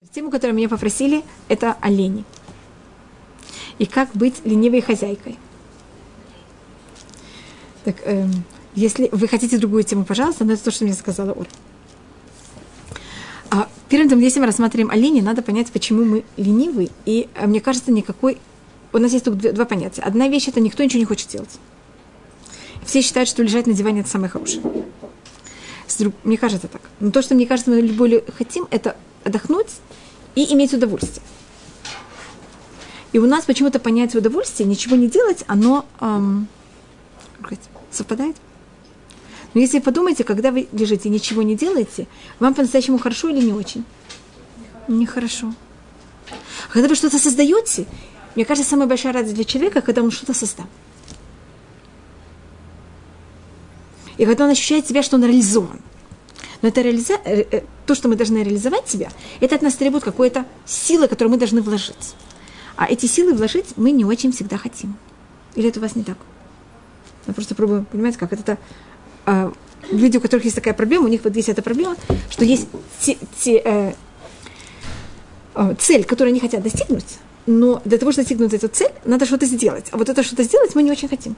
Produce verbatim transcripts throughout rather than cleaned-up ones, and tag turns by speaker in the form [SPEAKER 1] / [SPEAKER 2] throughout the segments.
[SPEAKER 1] Тему, которую меня попросили, это олени. И как быть ленивой хозяйкой. Так, эм, если вы хотите другую тему, пожалуйста, но это то, что мне сказала Оля. А перед тем, если мы рассматриваем оленей, надо понять, почему мы ленивы. И мне кажется, никакой... У нас есть тут два понятия. Одна вещь – это никто ничего не хочет делать. Все считают, что лежать на диване – это самое хорошее. Мне кажется так. Но то, что, мне кажется, мы более хотим, это отдохнуть и иметь удовольствие. И у нас почему-то понятие удовольствия, ничего не делать, оно эм, совпадает. Но если вы подумаете, когда вы лежите и ничего не делаете, вам по-настоящему хорошо или не очень? Нехорошо. А когда вы что-то создаете, мне кажется, самая большая радость для человека, когда он что-то создал. И когда он ощущает себя, что он реализован. Но это реализа... то, что мы должны реализовать себя, это от нас требует какой-то силы, которую мы должны вложить. А эти силы вложить мы не очень всегда хотим. Или это у вас не так? Я просто пробую, понимаете, как это... А, люди, у которых есть такая проблема, у них вот есть эта проблема, что есть те, те, э, э, цель, которую они хотят достигнуть, но для того, чтобы достигнуть эту цель, надо что-то сделать. А вот это что-то сделать мы не очень хотим.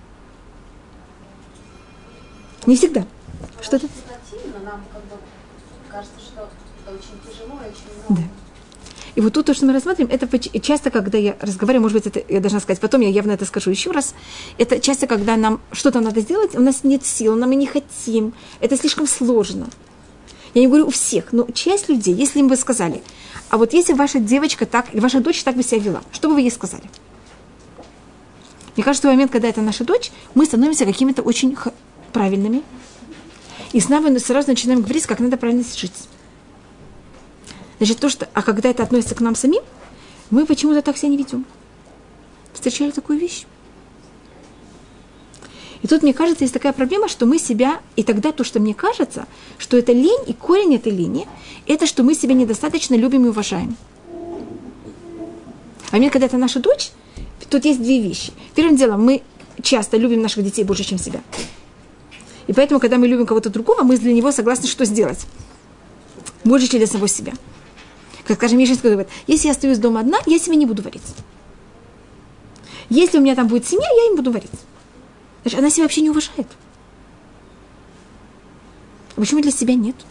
[SPEAKER 1] Не всегда. Что-то...
[SPEAKER 2] Но нам как бы кажется, что это очень тяжело и очень
[SPEAKER 1] Да.
[SPEAKER 2] много.
[SPEAKER 1] И вот тут то, что мы рассматриваем, это часто, когда я разговариваю, может быть, это я должна сказать, потом я явно это скажу еще раз, это часто, когда нам что-то надо сделать, у нас нет сил, нам и не хотим, это слишком сложно. Я не говорю у всех, но часть людей, если им бы сказали, а вот если ваша девочка так, или ваша дочь так бы себя вела, что бы вы ей сказали? Мне кажется, в момент, когда это наша дочь, мы становимся какими-то очень х- правильными, и с нами сразу начинаем говорить, как надо правильно жить. Значит, то, что... А когда это относится к нам самим, мы почему-то так себя не ведем. Встречали такую вещь. И тут, мне кажется, есть такая проблема, что мы себя... И тогда то, что мне кажется, что это лень, и корень этой лени, это что мы себя недостаточно любим и уважаем. А мне, когда это наша дочь, тут есть две вещи. Первым делом, мы часто любим наших детей больше, чем себя. И поэтому, когда мы любим кого-то другого, мы для него согласны, что сделать. Больше, чем для самого себя. Как, скажем, Миша говорит, если я остаюсь дома одна, я себе не буду варить. Если у меня там будет семья, я им буду варить. Значит, она себя вообще не уважает. А почему для себя нет?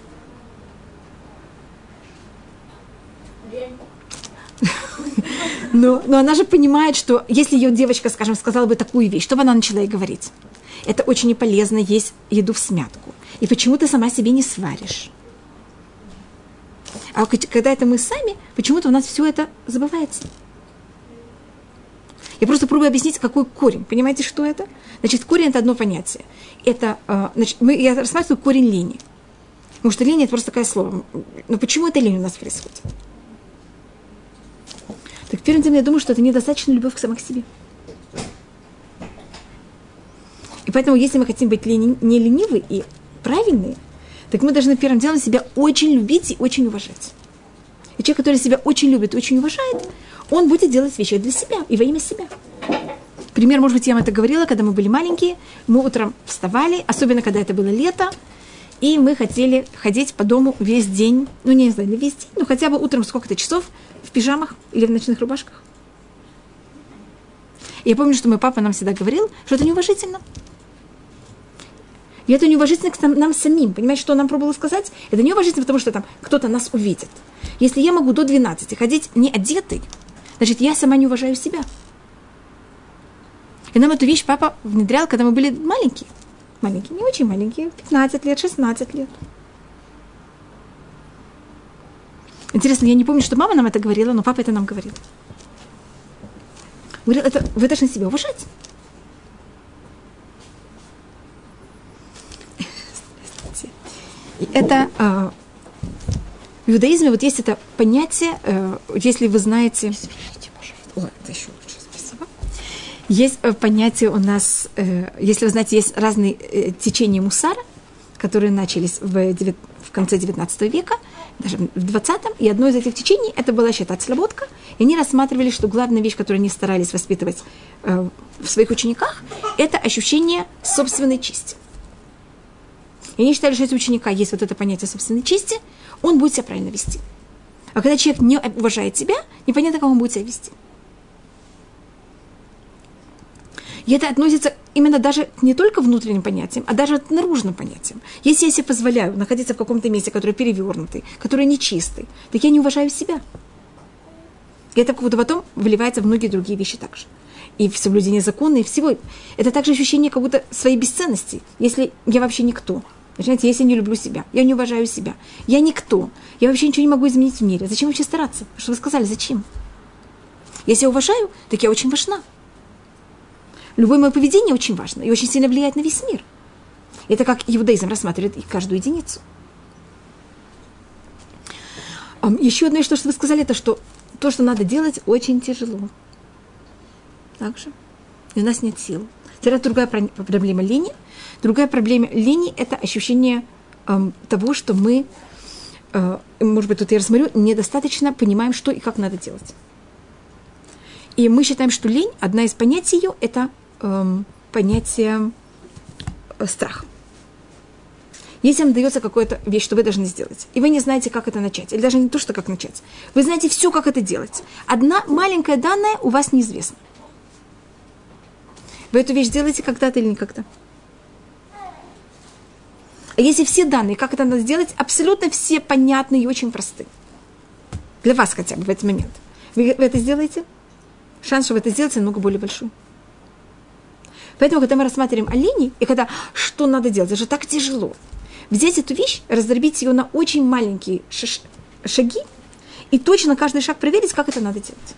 [SPEAKER 1] Но, но она же понимает, что если ее девочка, скажем, сказала бы такую вещь, что бы она начала ей говорить? Это очень неполезно есть еду в смятку. И почему ты сама себе не сваришь? А когда это мы сами, почему-то у нас все это забывается. Я просто пробую объяснить, какой корень. Понимаете, что это? Значит, корень – это одно понятие. Это, значит, мы, я рассматриваю корень лени. Потому что лень – это просто такое слово. Но почему это лень у нас происходит? Так, первым делом, я думаю, что это недостаточно любовь к самой себе. И поэтому, если мы хотим быть лени, не ленивы и правильные, так мы должны первым делом себя очень любить и очень уважать. И человек, который себя очень любит и очень уважает, он будет делать вещи для себя и во имя себя. Пример, может быть, я вам это говорила, когда мы были маленькие, мы утром вставали, особенно когда это было лето, и мы хотели ходить по дому весь день, ну, не знаю, не весь день, но хотя бы утром сколько-то часов в пижамах или в ночных рубашках. И я помню, что мой папа нам всегда говорил, что это неуважительно. И это неуважительно к нам самим. Понимаете, что он нам пробовал сказать? Это неуважительно, потому что там кто-то нас увидит. Если я могу до двенадцати ходить не одетой, значит, я сама не уважаю себя. И нам эту вещь папа внедрял, когда мы были маленькие. Маленькие, не очень маленькие, пятнадцать лет, шестнадцать лет. Интересно, я не помню, что мама нам это говорила, но папа это нам говорил. Говорил, это вы должны себя уважать. И это э, в иудаизме вот есть это понятие, э, если вы знаете... Извините, пожалуйста. О, это еще лучше, спасибо. Есть э, понятие у нас, э, если вы знаете, есть разные э, течения мусара, которые начались в, девят... в конце девятнадцатого века, даже в двадцатом, и одно из этих течений, это была считать слободка, и они рассматривали, что главная вещь, которую они старались воспитывать э, в своих учениках, это ощущение собственной чести. И они считали, что если у ученика есть вот это понятие собственной чести, он будет себя правильно вести. А когда человек не уважает себя, непонятно, как он будет себя вести. И это относится именно даже не только к внутренним понятиям, а даже к наружным понятиям. Если я себе позволяю находиться в каком-то месте, который перевернутый, который нечистый, так я не уважаю себя. И это как-то потом выливается в многие другие вещи также. И в соблюдении закона, и всего. Это также ощущение как будто своей бесценности. Если я вообще никто. Понимаете, если я не люблю себя, я не уважаю себя, я никто, я вообще ничего не могу изменить в мире. Зачем вообще стараться? Что вы сказали, зачем? Если я уважаю, так я очень важна. Любое мое поведение очень важно и очень сильно влияет на весь мир. Это как иудаизм рассматривает и каждую единицу. Еще одно, что вы сказали, это что то, что надо делать, очень тяжело. Так же. И у нас нет сил. Теперь другая проблема лени. Другая проблема лени – это ощущение э, того, что мы, э, может быть, тут я рассмотрю, недостаточно понимаем, что и как надо делать. И мы считаем, что лень, одна из понятий ее – это э, понятие э, страха. Если вам дается какая-то вещь, что вы должны сделать, и вы не знаете, как это начать, или даже не то, что как начать, вы знаете все, как это делать. Одна маленькая данная у вас неизвестна. Вы эту вещь делаете когда-то или никогда? А если все данные, как это надо сделать, абсолютно все понятны и очень просты. Для вас хотя бы в этот момент. Вы, вы это сделаете? Шанс, что вы это сделаете, намного более большой. Поэтому, когда мы рассматриваем оленей, и когда что надо делать, это же так тяжело. Взять эту вещь, раздробить ее на очень маленькие шиш- шаги, и точно каждый шаг проверить, как это надо делать.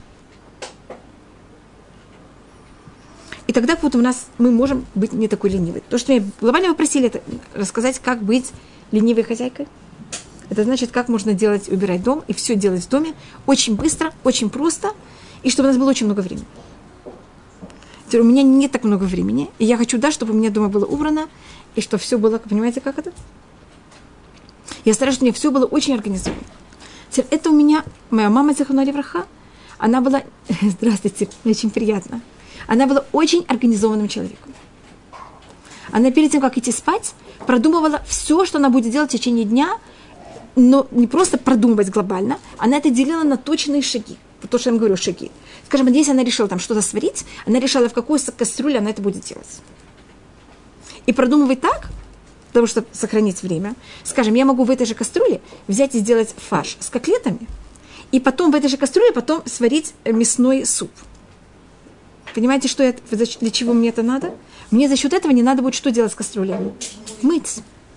[SPEAKER 1] И тогда вот у нас мы можем быть не такой ленивой. То, что меня глобально попросили, это рассказать, как быть ленивой хозяйкой. Это значит, как можно делать, убирать дом и все делать в доме очень быстро, очень просто, и чтобы у нас было очень много времени. Теперь у меня нет так много времени, и я хочу, да, чтобы у меня дома было убрано, и чтобы все было, понимаете, как это? Я стараюсь, чтобы у меня все было очень организовано. Теперь это у меня, моя мама, Зихроно левраха, она была, здравствуйте, мне очень приятно, она была очень организованным человеком. Она перед тем, как идти спать, продумывала все, что она будет делать в течение дня, но не просто продумывать глобально, она это делила на точные шаги. То, что я вам говорю, шаги. Скажем, если она решила там что-то сварить, она решала, в какой кастрюле она это будет делать. И продумывать так, потому что сохранить время. Скажем, я могу в этой же кастрюле взять и сделать фарш с котлетами, и потом в этой же кастрюле потом сварить мясной суп. Понимаете, что я, для чего мне это надо? Мне за счет этого не надо будет что делать с кастрюлей? Мыть.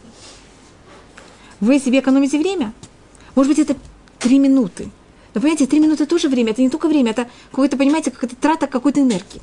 [SPEAKER 1] Вы себе экономите время? Может быть, это три минуты. Но, понимаете, три минуты тоже время. Это не только время, это какое-то, понимаете, какая-то трата какой-то энергии.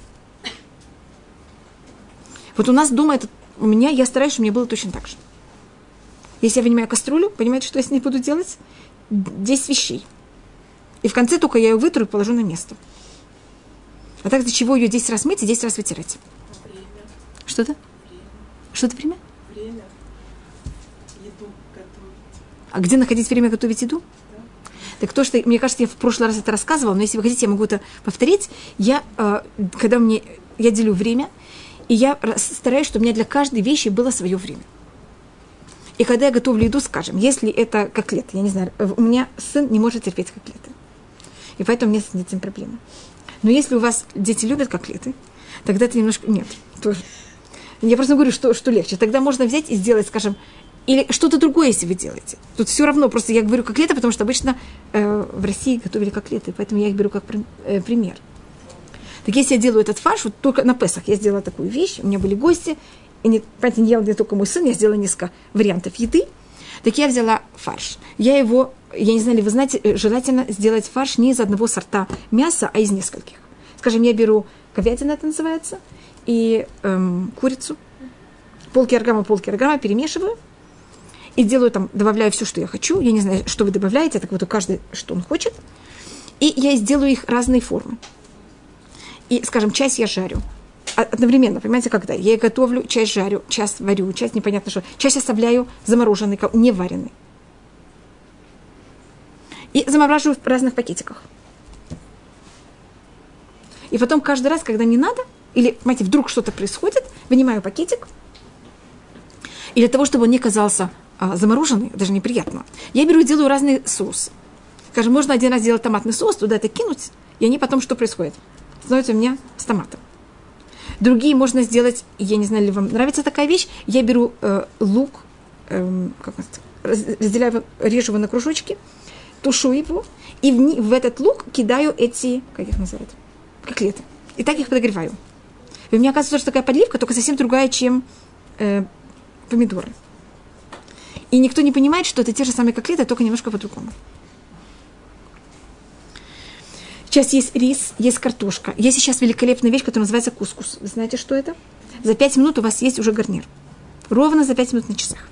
[SPEAKER 1] Вот у нас дома, это, у меня, я стараюсь, чтобы мне было точно так же. Если я вынимаю кастрюлю, понимаете, что я с ней буду делать? десять вещей. И в конце только я ее вытру и положу на место. А так для чего ее десять раз мыть и десять раз вытирать?
[SPEAKER 3] Время.
[SPEAKER 1] Что-то?
[SPEAKER 3] Время.
[SPEAKER 1] Что-то время?
[SPEAKER 3] Время. Еду готовить.
[SPEAKER 1] А где находить время готовить еду?
[SPEAKER 3] Да.
[SPEAKER 1] Так то, что, мне кажется, я в прошлый раз это рассказывала, но если вы хотите, я могу это повторить. Я, э, когда мне, я делю время, и я стараюсь, чтобы у меня для каждой вещи было свое время. И когда я готовлю еду, скажем, если это котлеты, я не знаю, у меня сын не может терпеть котлеты. И поэтому у меня с этим проблема. Но если у вас дети любят котлеты, тогда это немножко... Нет. То... Я просто говорю, что, что легче. Тогда можно взять и сделать, скажем, или что-то другое, если вы делаете. Тут все равно, просто я говорю котлеты, потому что обычно э, в России готовили котлеты, поэтому я их беру как э, пример. Так если я делаю этот фарш, вот только на Песах я сделала такую вещь, у меня были гости, и не, понимаете, не ел не только мой сын, я сделала несколько вариантов еды, так я взяла фарш. Я его... Я не знаю, ли вы знаете, желательно сделать фарш не из одного сорта мяса, а из нескольких. Скажем, я беру говядину, это называется, и эм, курицу, полкилограмма, полкилограмма перемешиваю и делаю там, добавляю все, что я хочу. Я не знаю, что вы добавляете, так вот у каждого, что он хочет. И я сделаю их разные формы. И, скажем, часть я жарю. Одновременно, понимаете, когда? Я их готовлю, часть жарю, часть варю, часть непонятно что. Часть оставляю замороженной, не вареной. И замораживаю в разных пакетиках. И потом каждый раз, когда не надо, или, понимаете, вдруг что-то происходит, вынимаю пакетик. И для того, чтобы он не казался а, замороженный, даже неприятно, я беру и делаю разные соусы. Скажем, можно один раз сделать томатный соус, туда это кинуть, и они потом что происходит? Становятся у меня с томатом. Другие можно сделать, я не знаю, ли вам нравится такая вещь, я беру э, лук, э, как разделяю, режу его на кружочки, тушу его, и в, в этот лук кидаю эти, как их называют, котлеты. И так их подогреваю. И у меня оказывается, что такая подливка, только совсем другая, чем э, помидоры. И никто не понимает, что это те же самые котлеты, только немножко по-другому. Сейчас есть рис, есть картошка. Есть сейчас великолепная вещь, которая называется кускус. Вы знаете, что это? За пять минут у вас есть уже гарнир. Ровно за пять минут на часах.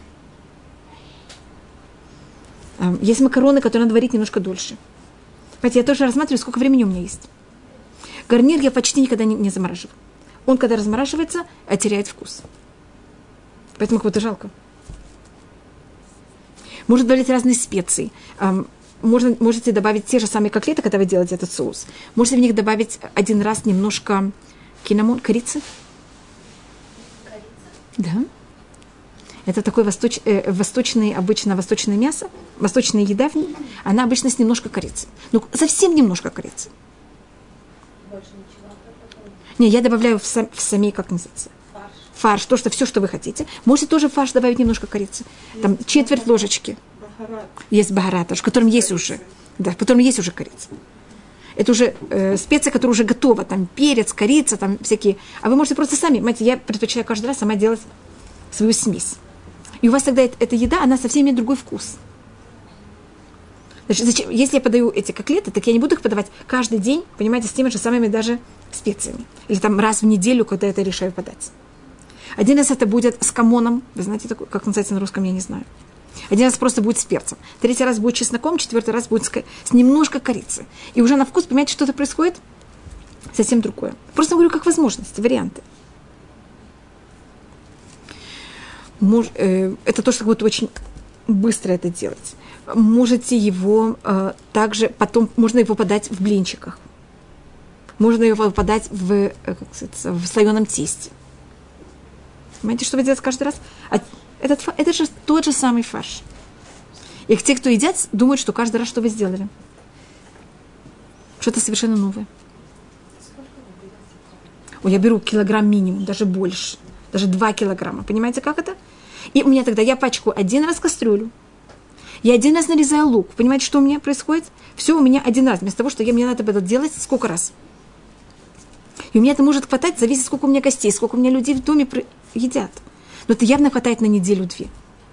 [SPEAKER 1] Есть макароны, которые надо варить немножко дольше. Понимаете, я тоже рассматриваю, сколько времени у меня есть. Гарнир я почти никогда не, не замораживаю. Он, когда размораживается, теряет вкус. Поэтому кого-то жалко. Можно добавить разные специи. Можно, можете добавить те же самые котлеты, когда вы делаете этот соус. Можете в них добавить один раз немножко кинамон, корицы.
[SPEAKER 2] Корица?
[SPEAKER 1] Да. Это такое восточ, э, восточное, обычно восточное мясо, восточная еда в ней. Она обычно с немножко корицы. Ну, совсем немножко корицы.
[SPEAKER 2] Больше ничего.
[SPEAKER 1] Не, я добавляю в, сам, в сами, как называется?
[SPEAKER 2] Фарш.
[SPEAKER 1] Фарш, то, что все, что вы хотите. Можете тоже в фарш добавить немножко корицы. Там четверть ложечки.
[SPEAKER 3] Бахарат.
[SPEAKER 1] Есть бахарат, в котором есть уже, да, в котором есть уже корица. Это уже э, специя, которая уже готова, там перец, корица, там всякие. А вы можете просто сами, понимаете, я предпочитаю каждый раз сама делать свою смесь. И у вас тогда эта еда, она совсем имеет другой вкус. Значит, зачем, если я подаю эти котлеты, так я не буду их подавать каждый день, понимаете, с теми же самыми даже специями. Или там раз в неделю, когда это решаю подать. Один раз это будет с камоном. Вы знаете, такой, как называется на русском, я не знаю. Один раз просто будет с перцем. Третий раз будет чесноком, четвертый раз будет с, с немножко корицы. И уже на вкус, понимаете, что-то происходит совсем другое. Просто говорю, как возможности, варианты. Мож, э, это то, что будет очень быстро это делать. Можете его э, также потом, можно его подать в блинчиках. Можно его подать в, э, как сказать, в слоеном тесте. Понимаете, что вы делаете каждый раз? А этот, это же тот же самый фарш. И те, кто едят, думают, что каждый раз, что вы сделали. Что-то совершенно новое. Ой, я беру килограмм минимум, даже больше. Даже два килограмма. Понимаете, как это? И у меня тогда, я пачкаю один раз кастрюлю. Я один раз нарезаю лук. Понимаете, что у меня происходит? Все у меня один раз. Вместо того, что я, мне надо это делать сколько раз. И у меня это может хватать, зависит, сколько у меня гостей, сколько у меня людей в доме едят. Но это явно хватает на неделю-две.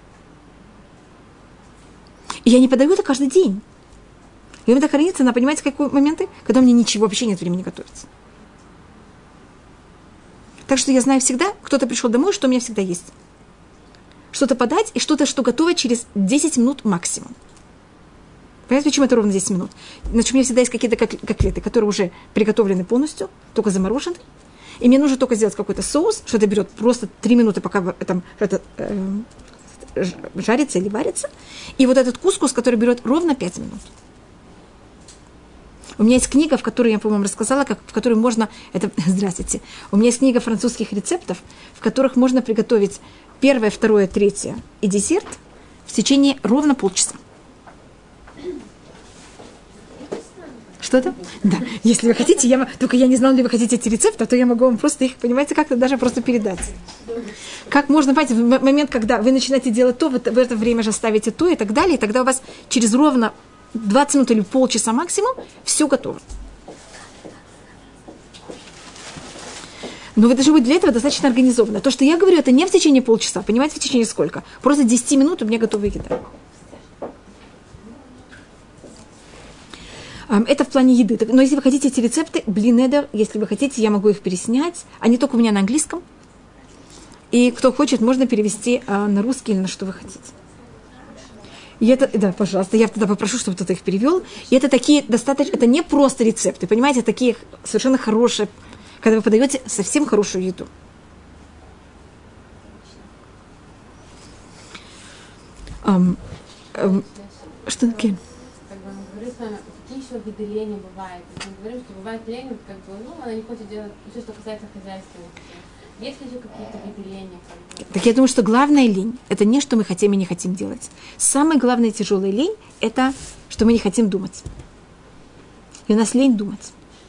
[SPEAKER 1] И я не подаю это каждый день. И у меня это хранится на, понимаете, какие моменты, когда у меня ничего, вообще нет времени готовиться. Так что я знаю всегда, кто-то пришел домой, что у меня всегда есть. Что-то подать и что-то, что готово через десять минут максимум. Понимаете, почему это ровно десять минут? Значит, у меня всегда есть какие-то котлеты, которые уже приготовлены полностью, только заморожены. И мне нужно только сделать какой-то соус, что это берет просто три минуты, пока там что-то э, жарится или варится. И вот этот кускус, который берет ровно пять минут. У меня есть книга, в которой я, по-моему, рассказала, как, в которой можно... Это, здравствуйте. У меня есть книга французских рецептов, в которых можно приготовить первое, второе, третье и десерт в течение ровно полчаса. Что-то? Да. Если вы хотите, я, только я не знала, ли вы хотите эти рецепты, то я могу вам просто их, понимаете, как-то даже просто передать. Как можно, понимаете, в момент, когда вы начинаете делать то, вы в это время же ставите то и так далее, и тогда у вас через ровно двадцать минут или полчаса максимум все готово. Но вы должны быть для этого достаточно организованы. То, что я говорю, это не в течение полчаса, понимаете, в течение сколько? Просто десять минут у меня готовая еда. Это в плане еды. Но если вы хотите эти рецепты, блинедер, если вы хотите, я могу их переснять. Они только у меня на английском. И кто хочет, можно перевести на русский или на что вы хотите. И это, да, пожалуйста, я тогда попрошу, чтобы кто-то их перевел. И это такие достаточно, это не просто рецепты, понимаете, такие совершенно хорошие, когда вы подаете совсем хорошую еду. Um, um, что такое?
[SPEAKER 2] Какие еще виды лени бывают? Мы говорим, что бывает лень, как бы, ну, она не хочет делать все, что касается хозяйства. Есть ли же какие-то выделения?
[SPEAKER 1] Так я думаю, что главная лень – это не, что мы хотим и не хотим делать. Самая главная тяжелая лень – это, что мы не хотим думать. И у нас лень думать.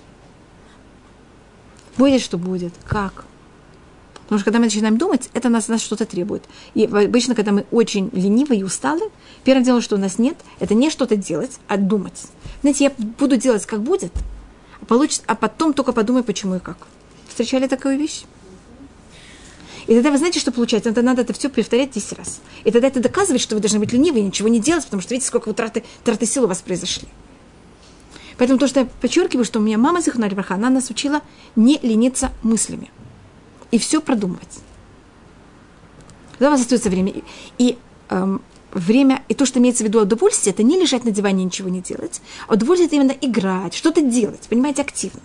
[SPEAKER 1] Будет, что будет, как. Потому что когда мы начинаем думать, это нас, нас что-то требует. И обычно, когда мы очень ленивы и усталы, первое дело, что у нас нет, это не что-то делать, а думать. Знаете, я буду делать, как будет, а, получится, а потом только подумай, почему и как. Встречали такую вещь? И тогда вы знаете, что получается? Это надо это все повторять десять раз. И тогда это доказывает, что вы должны быть ленивы и ничего не делать, потому что видите, сколько вот траты, траты сил у вас произошли. Поэтому то, что я подчеркиваю, что у меня мама Зихуна левраха, она нас учила не лениться мыслями. И все продумывать. Когда у вас остается время. И, и эм, время, и то, что имеется в виду удовольствие, это не лежать на диване и ничего не делать. А удовольствие – это именно играть, что-то делать, понимаете, активно.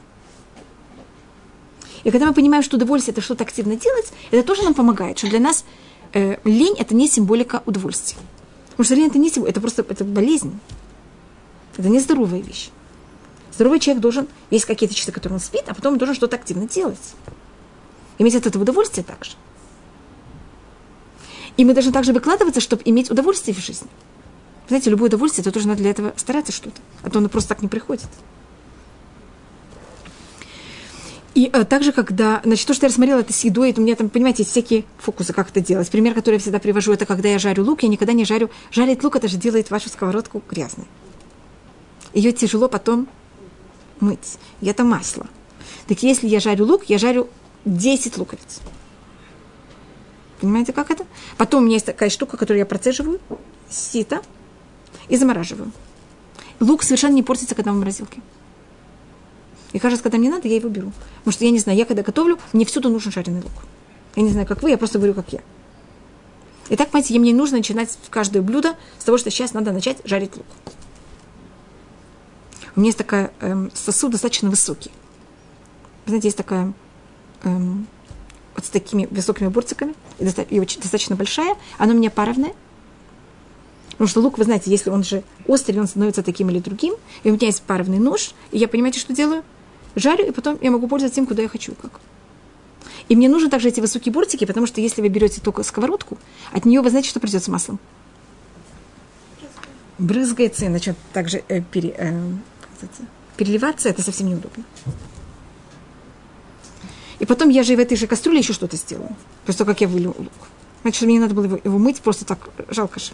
[SPEAKER 1] И когда мы понимаем, что удовольствие – это что-то активно делать, это тоже нам помогает, что для нас э, лень – это не символика удовольствия. Потому что лень – это не символика, это просто это болезнь. Это не здоровая вещь. Здоровый человек должен, есть какие-то часы, которые он спит, а потом он должен что-то активно делать. Иметь от этого удовольствие также. И мы должны также выкладываться, чтобы иметь удовольствие в жизни. Знаете, любое удовольствие, это тоже надо для этого стараться что-то, а то оно просто так не приходит. И а, также, когда, значит, то, что я рассмотрела, это с едой, это у меня там, понимаете, есть всякие фокусы, как это делать. Пример, который я всегда привожу, это когда я жарю лук, я никогда не жарю. Жарить лук, это же делает вашу сковородку грязной. Ее тяжело потом мыть. И это масло. Так если я жарю лук, я жарю десять луковиц. Понимаете, как это? Потом у меня есть такая штука, которую я процеживаю, сито, и замораживаю. Лук совершенно не портится, когда в морозилке. И каждый раз, когда мне надо, я его беру. Потому что я не знаю, я когда готовлю, мне всюду нужен жареный лук. Я не знаю, как вы, я просто говорю, как я. И так, понимаете, мне нужно начинать каждое блюдо с того, что сейчас надо начать жарить лук. У меня есть такой эм, сосуд достаточно высокий. Вы знаете, есть такая эм, вот с такими высокими бортиками, и, доста- и очень, достаточно большая. Она у меня паровная. Потому что лук, вы знаете, если он же острый, он становится таким или другим. И у меня есть паровный нож, и я, понимаете, что делаю? Жарю, и потом я могу пользоваться тем, куда я хочу. Как. И мне нужны также эти высокие бортики, потому что если вы берете только сковородку, от нее вы знаете, что придет с маслом? Брызгается и начнет также э, пере, э, переливаться, это совсем неудобно. И потом я же в этой же кастрюле еще что-то сделаю. После того, как я вылью лук. Значит, мне не надо было его, его мыть, просто так жалко же.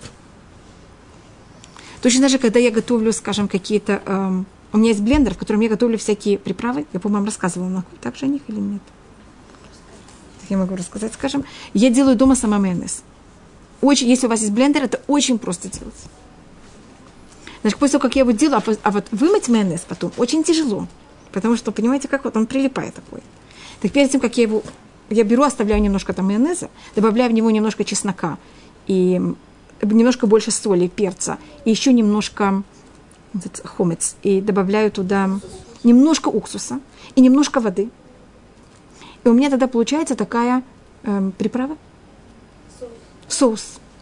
[SPEAKER 1] Точно даже, когда я готовлю, скажем, какие-то... Эм, у меня есть блендер, в котором я готовлю всякие приправы. Я, по-моему, рассказывала, так же о них или нет? Так я могу рассказать, скажем. Я делаю дома сама майонез. Очень, если у вас есть блендер, это очень просто делать. Значит, после того, как я его делаю, а, а вот вымыть майонез потом очень тяжело. Потому что, понимаете, как вот он прилипает такой. Так перед тем, как я его... Я беру, оставляю немножко там майонеза, добавляю в него немножко чеснока и немножко больше соли, перца, и еще немножко хомец, и добавляю туда немножко уксуса и немножко воды. И у меня тогда получается такая э, приправа. Соус. Соус.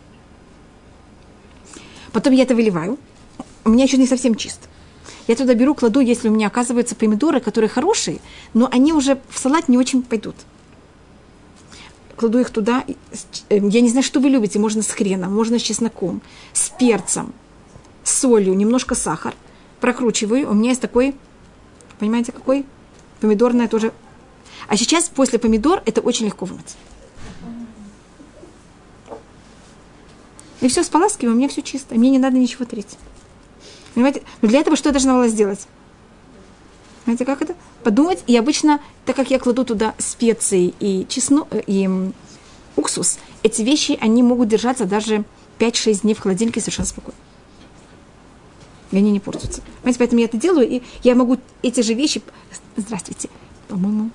[SPEAKER 1] Потом я это выливаю. У меня еще не совсем чисто. Я туда беру, кладу, если у меня оказываются помидоры, которые хорошие, но они уже в салат не очень пойдут. Кладу их туда. Я не знаю, что вы любите. Можно с хреном, можно с чесноком, с перцем, с солью, немножко сахар. Прокручиваю. У меня есть такой, понимаете, какой? Помидорное тоже. А сейчас после помидор это очень легко вымыть. И все, споласкиваю, у меня все чисто. Мне не надо ничего трить. Понимаете? Но для этого что я должна была сделать? Знаете, как это? Подумать. И обычно, так как я кладу туда специи и чеснок, и уксус, эти вещи, они могут держаться даже пять-шесть дней в холодильнике совершенно спокойно. И они не портятся. Понимаете, поэтому я это делаю, и я могу эти же вещи... Здравствуйте. По-моему...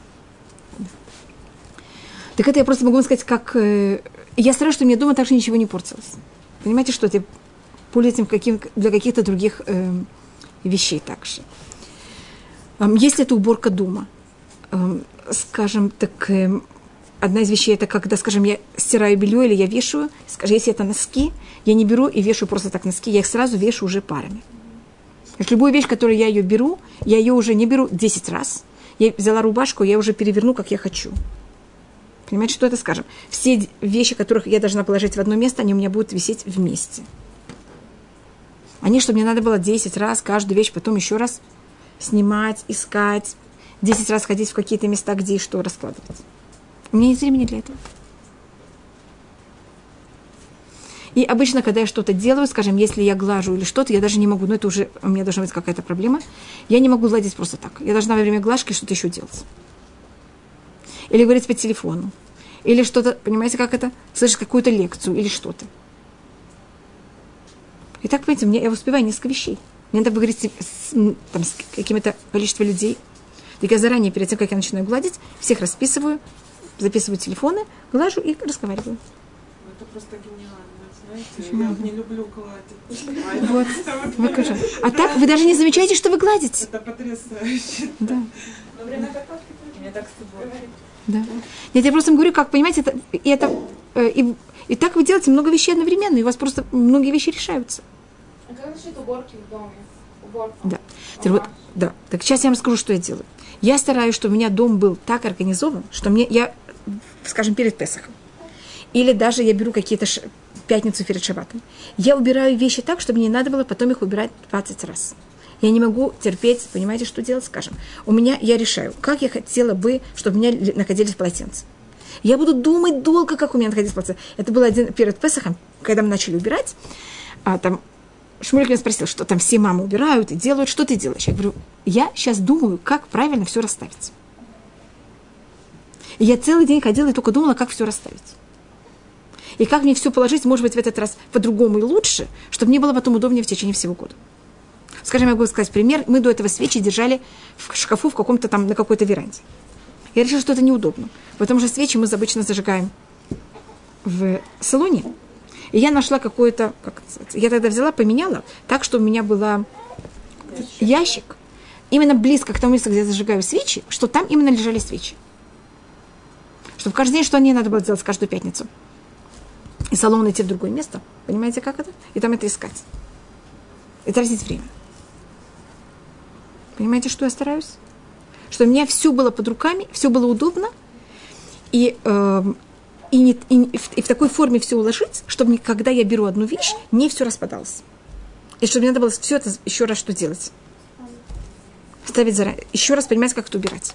[SPEAKER 1] Так это я просто могу вам сказать, как... Я стараюсь, чтобы у меня дома также ничего не портилось. Понимаете, что это пользуюсь каким, для каких-то других э, вещей также. Если это уборка дома, э, скажем, так э, одна из вещей это когда, скажем, я стираю белье или я вешаю, скажем, если это носки, я не беру и вешаю просто так носки, я их сразу вешаю уже парами. Значит, любую вещь, которую я ее беру, я ее уже не беру десять раз. Я взяла рубашку, я уже переверну, как я хочу. Понимаете, что это, скажем? Все вещи, которых я должна положить в одно место, они у меня будут висеть вместе. Они, что мне надо было десять раз каждую вещь потом еще раз снимать, искать, десять раз ходить в какие-то места, где и что раскладывать. У меня нет времени для этого. И обычно, когда я что-то делаю, скажем, если я глажу или что-то, я даже не могу, ну это уже у меня должна быть какая-то проблема, я не могу гладить просто так. Я должна во время глажки что-то еще делать. Или говорить по телефону. Или что-то, понимаете, как это? Слышать какую-то лекцию или что-то. И так, понимаете, мне, я успеваю несколько вещей. Мне надо поговорить с, там, с каким-то количеством людей. Так я заранее, перед тем, как я начинаю гладить, всех расписываю, записываю телефоны, глажу и разговариваю.
[SPEAKER 3] Это просто гениально, знаете. Я не люблю гладить.
[SPEAKER 1] Вот, покажу. А так вы даже не замечаете, что вы гладите.
[SPEAKER 3] Это потрясающе.
[SPEAKER 1] Да.
[SPEAKER 2] Во время готовки мне так с тобой говорит.
[SPEAKER 1] Да. Нет, я просто говорю, как, понимаете, это, и, это, э, и, и так вы делаете много вещей одновременно, и у вас просто многие вещи решаются.
[SPEAKER 2] А как насчет уборки в доме? Уборка.
[SPEAKER 1] Да. Теперь вот, да. Так сейчас я вам расскажу, что я делаю. Я стараюсь, чтобы у меня дом был так организован, что мне, я, скажем, перед Песахом, или даже я беру какие-то ш... пятницу перед Шаббатом, я убираю вещи так, чтобы мне не надо было потом их убирать двадцать раз. Я не могу терпеть, понимаете, что делать, скажем. У меня, я решаю, как я хотела бы, чтобы у меня находились полотенца. Я буду думать долго, как у меня находились полотенца. Это было один перед Песахом, когда мы начали убирать. А там Шмулик меня спросил, что там все мамы убирают и делают, что ты делаешь? Я говорю, я сейчас думаю, как правильно все расставить. И я целый день ходила и только думала, как все расставить. И как мне все положить, может быть, в этот раз по-другому и лучше, чтобы мне было потом удобнее в течение всего года. Скажем, я могу сказать пример. Мы до этого свечи держали в шкафу в каком-то там, на какой-то веранде. Я решила, что это неудобно. Потому что свечи мы обычно зажигаем в салоне. И я нашла какое-то, как это называется, я тогда взяла, поменяла, так, что у меня был ящик. ящик, именно близко к тому месту, где я зажигаю свечи, что там именно лежали свечи. Чтобы каждый день, что мне надо было делать каждую пятницу. И салон идти в другое место. Понимаете, как это? И там это искать. И тратить время. Понимаете, что я стараюсь? Что у меня все было под руками, все было удобно, и, э, и, не, и, и, в, и в такой форме все уложить, чтобы мне, когда я беру одну вещь, не все распадалось. И чтобы мне надо было все это еще раз что делать. Ставить заранее. Еще раз понимать, как это убирать.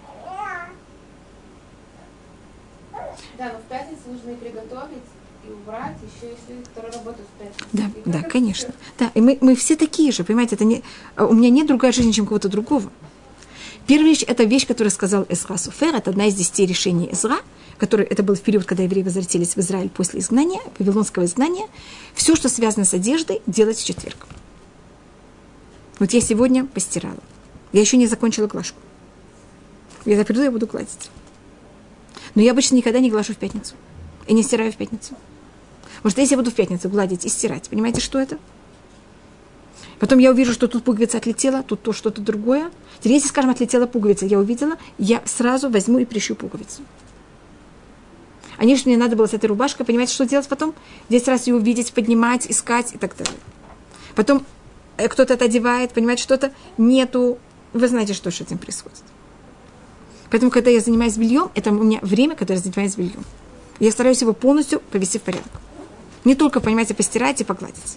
[SPEAKER 2] Да, но в пятницу нужно и приготовить, и убрать, еще есть люди, которые работают в пятницу.
[SPEAKER 1] Да,
[SPEAKER 2] и
[SPEAKER 1] да, конечно. Да, и мы, мы все такие же, понимаете, это не, у меня нет другой жизни, чем кого-то другого. Первая вещь, это вещь, которую сказал Эзра Софер, это одна из десяти решений Эзра, который, это был в период, когда евреи возвратились в Израиль после изгнания, вавилонского изгнания. Все, что связано с одеждой, делать в четверг. Вот я сегодня постирала. Я еще не закончила глажку. Я приду, я буду гладить. Но я обычно никогда не глажу в пятницу. И не стираю в пятницу. Потому что если я буду в пятницу гладить и стирать, понимаете, что это? Потом я увижу, что тут пуговица отлетела, тут то что-то другое. Теперь, если, скажем, отлетела пуговица, я увидела, я сразу возьму и прищу пуговицу. А не, что мне надо было с этой рубашкой, понимаете, что делать потом? десять раз ее увидеть, поднимать, искать и так далее. Потом кто-то это одевает, понимаете, что-то нету. Вы знаете, что с этим происходит. Поэтому, когда я занимаюсь бельем, это у меня время, когда я занимаюсь бельем. Я стараюсь его полностью повести в порядок. Не только, понимаете, постирать и погладить.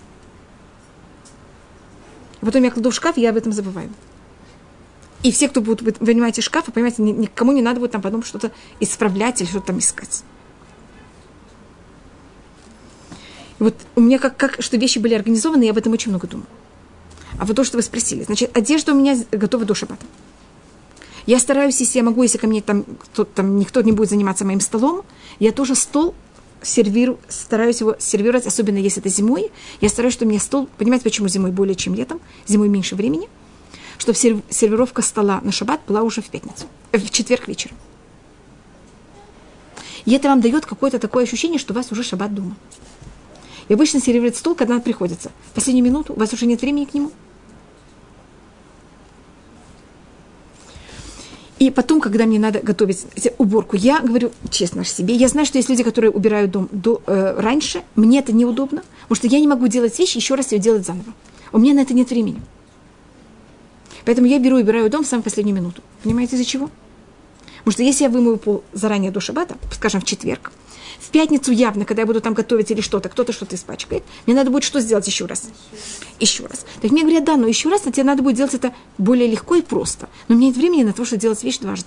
[SPEAKER 1] И потом я кладу в шкаф, и я об этом забываю. И все, кто будут вынимать из шкафа, понимаете, никому не надо будет там потом что-то исправлять или что-то там искать. И вот у меня как, как, что вещи были организованы, я об этом очень много думаю. А вот то, что вы спросили. Значит, одежда у меня готова до шаббата. Я стараюсь, если я могу, если ко мне там, кто, там никто не будет заниматься моим столом, я тоже стол сервирую, стараюсь его сервировать, особенно если это зимой. Я стараюсь, чтобы у меня стол, понимаете, почему зимой более, чем летом, зимой меньше времени, чтобы сервировка стола на шаббат была уже в пятницу, в четверг вечером. И это вам дает какое-то такое ощущение, что у вас уже шаббат дома. И обычно сервировать стол, когда приходится. В последнюю минуту у вас уже нет времени к нему. И потом, когда мне надо готовить уборку, я говорю честно себе, я знаю, что есть люди, которые убирают дом до, э, раньше, мне это неудобно, потому что я не могу делать вещь, еще раз ее делать заново. У меня на это нет времени. Поэтому я беру и убираю дом в самую последнюю минуту. Понимаете, из-за чего? Потому что если я вымою пол заранее до шаббата, скажем, в четверг, в пятницу явно, когда я буду там готовить или что-то, кто-то что-то испачкает, мне надо будет что сделать еще раз? Еще раз. Так мне говорят, да, но еще раз, а тебе надо будет делать это более легко и просто. Но у меня нет времени на то, чтобы делать вещь дважды.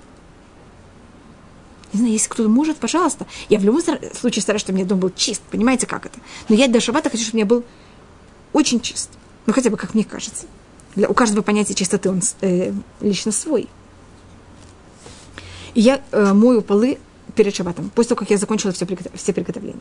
[SPEAKER 1] Не знаю, если кто-то может, пожалуйста. Я в любом случае стараюсь, чтобы у меня дом был чист. Понимаете, как это? Но я до шаббата хочу, чтобы у меня был очень чист. Ну, хотя бы, как мне кажется. Для, у каждого понятия чистоты он э, лично свой. И я э, мою полы перед шаббатом, после того, как я закончила все, все приготовления.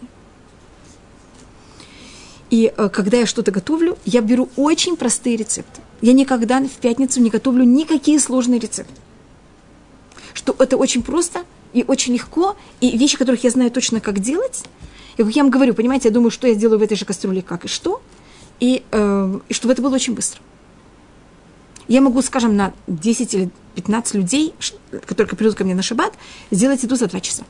[SPEAKER 1] И э, когда я что-то готовлю, я беру очень простые рецепты. Я никогда в пятницу не готовлю никакие сложные рецепты. Что это очень просто и очень легко, и вещи, которых я знаю точно, как делать. И как я вам говорю, понимаете, я думаю, что я сделаю в этой же кастрюле, как и что, и, э, и чтобы это было очень быстро. Я могу, скажем, на десять или пятнадцать людей, которые придут ко мне на шаббат, сделать еду за два часа.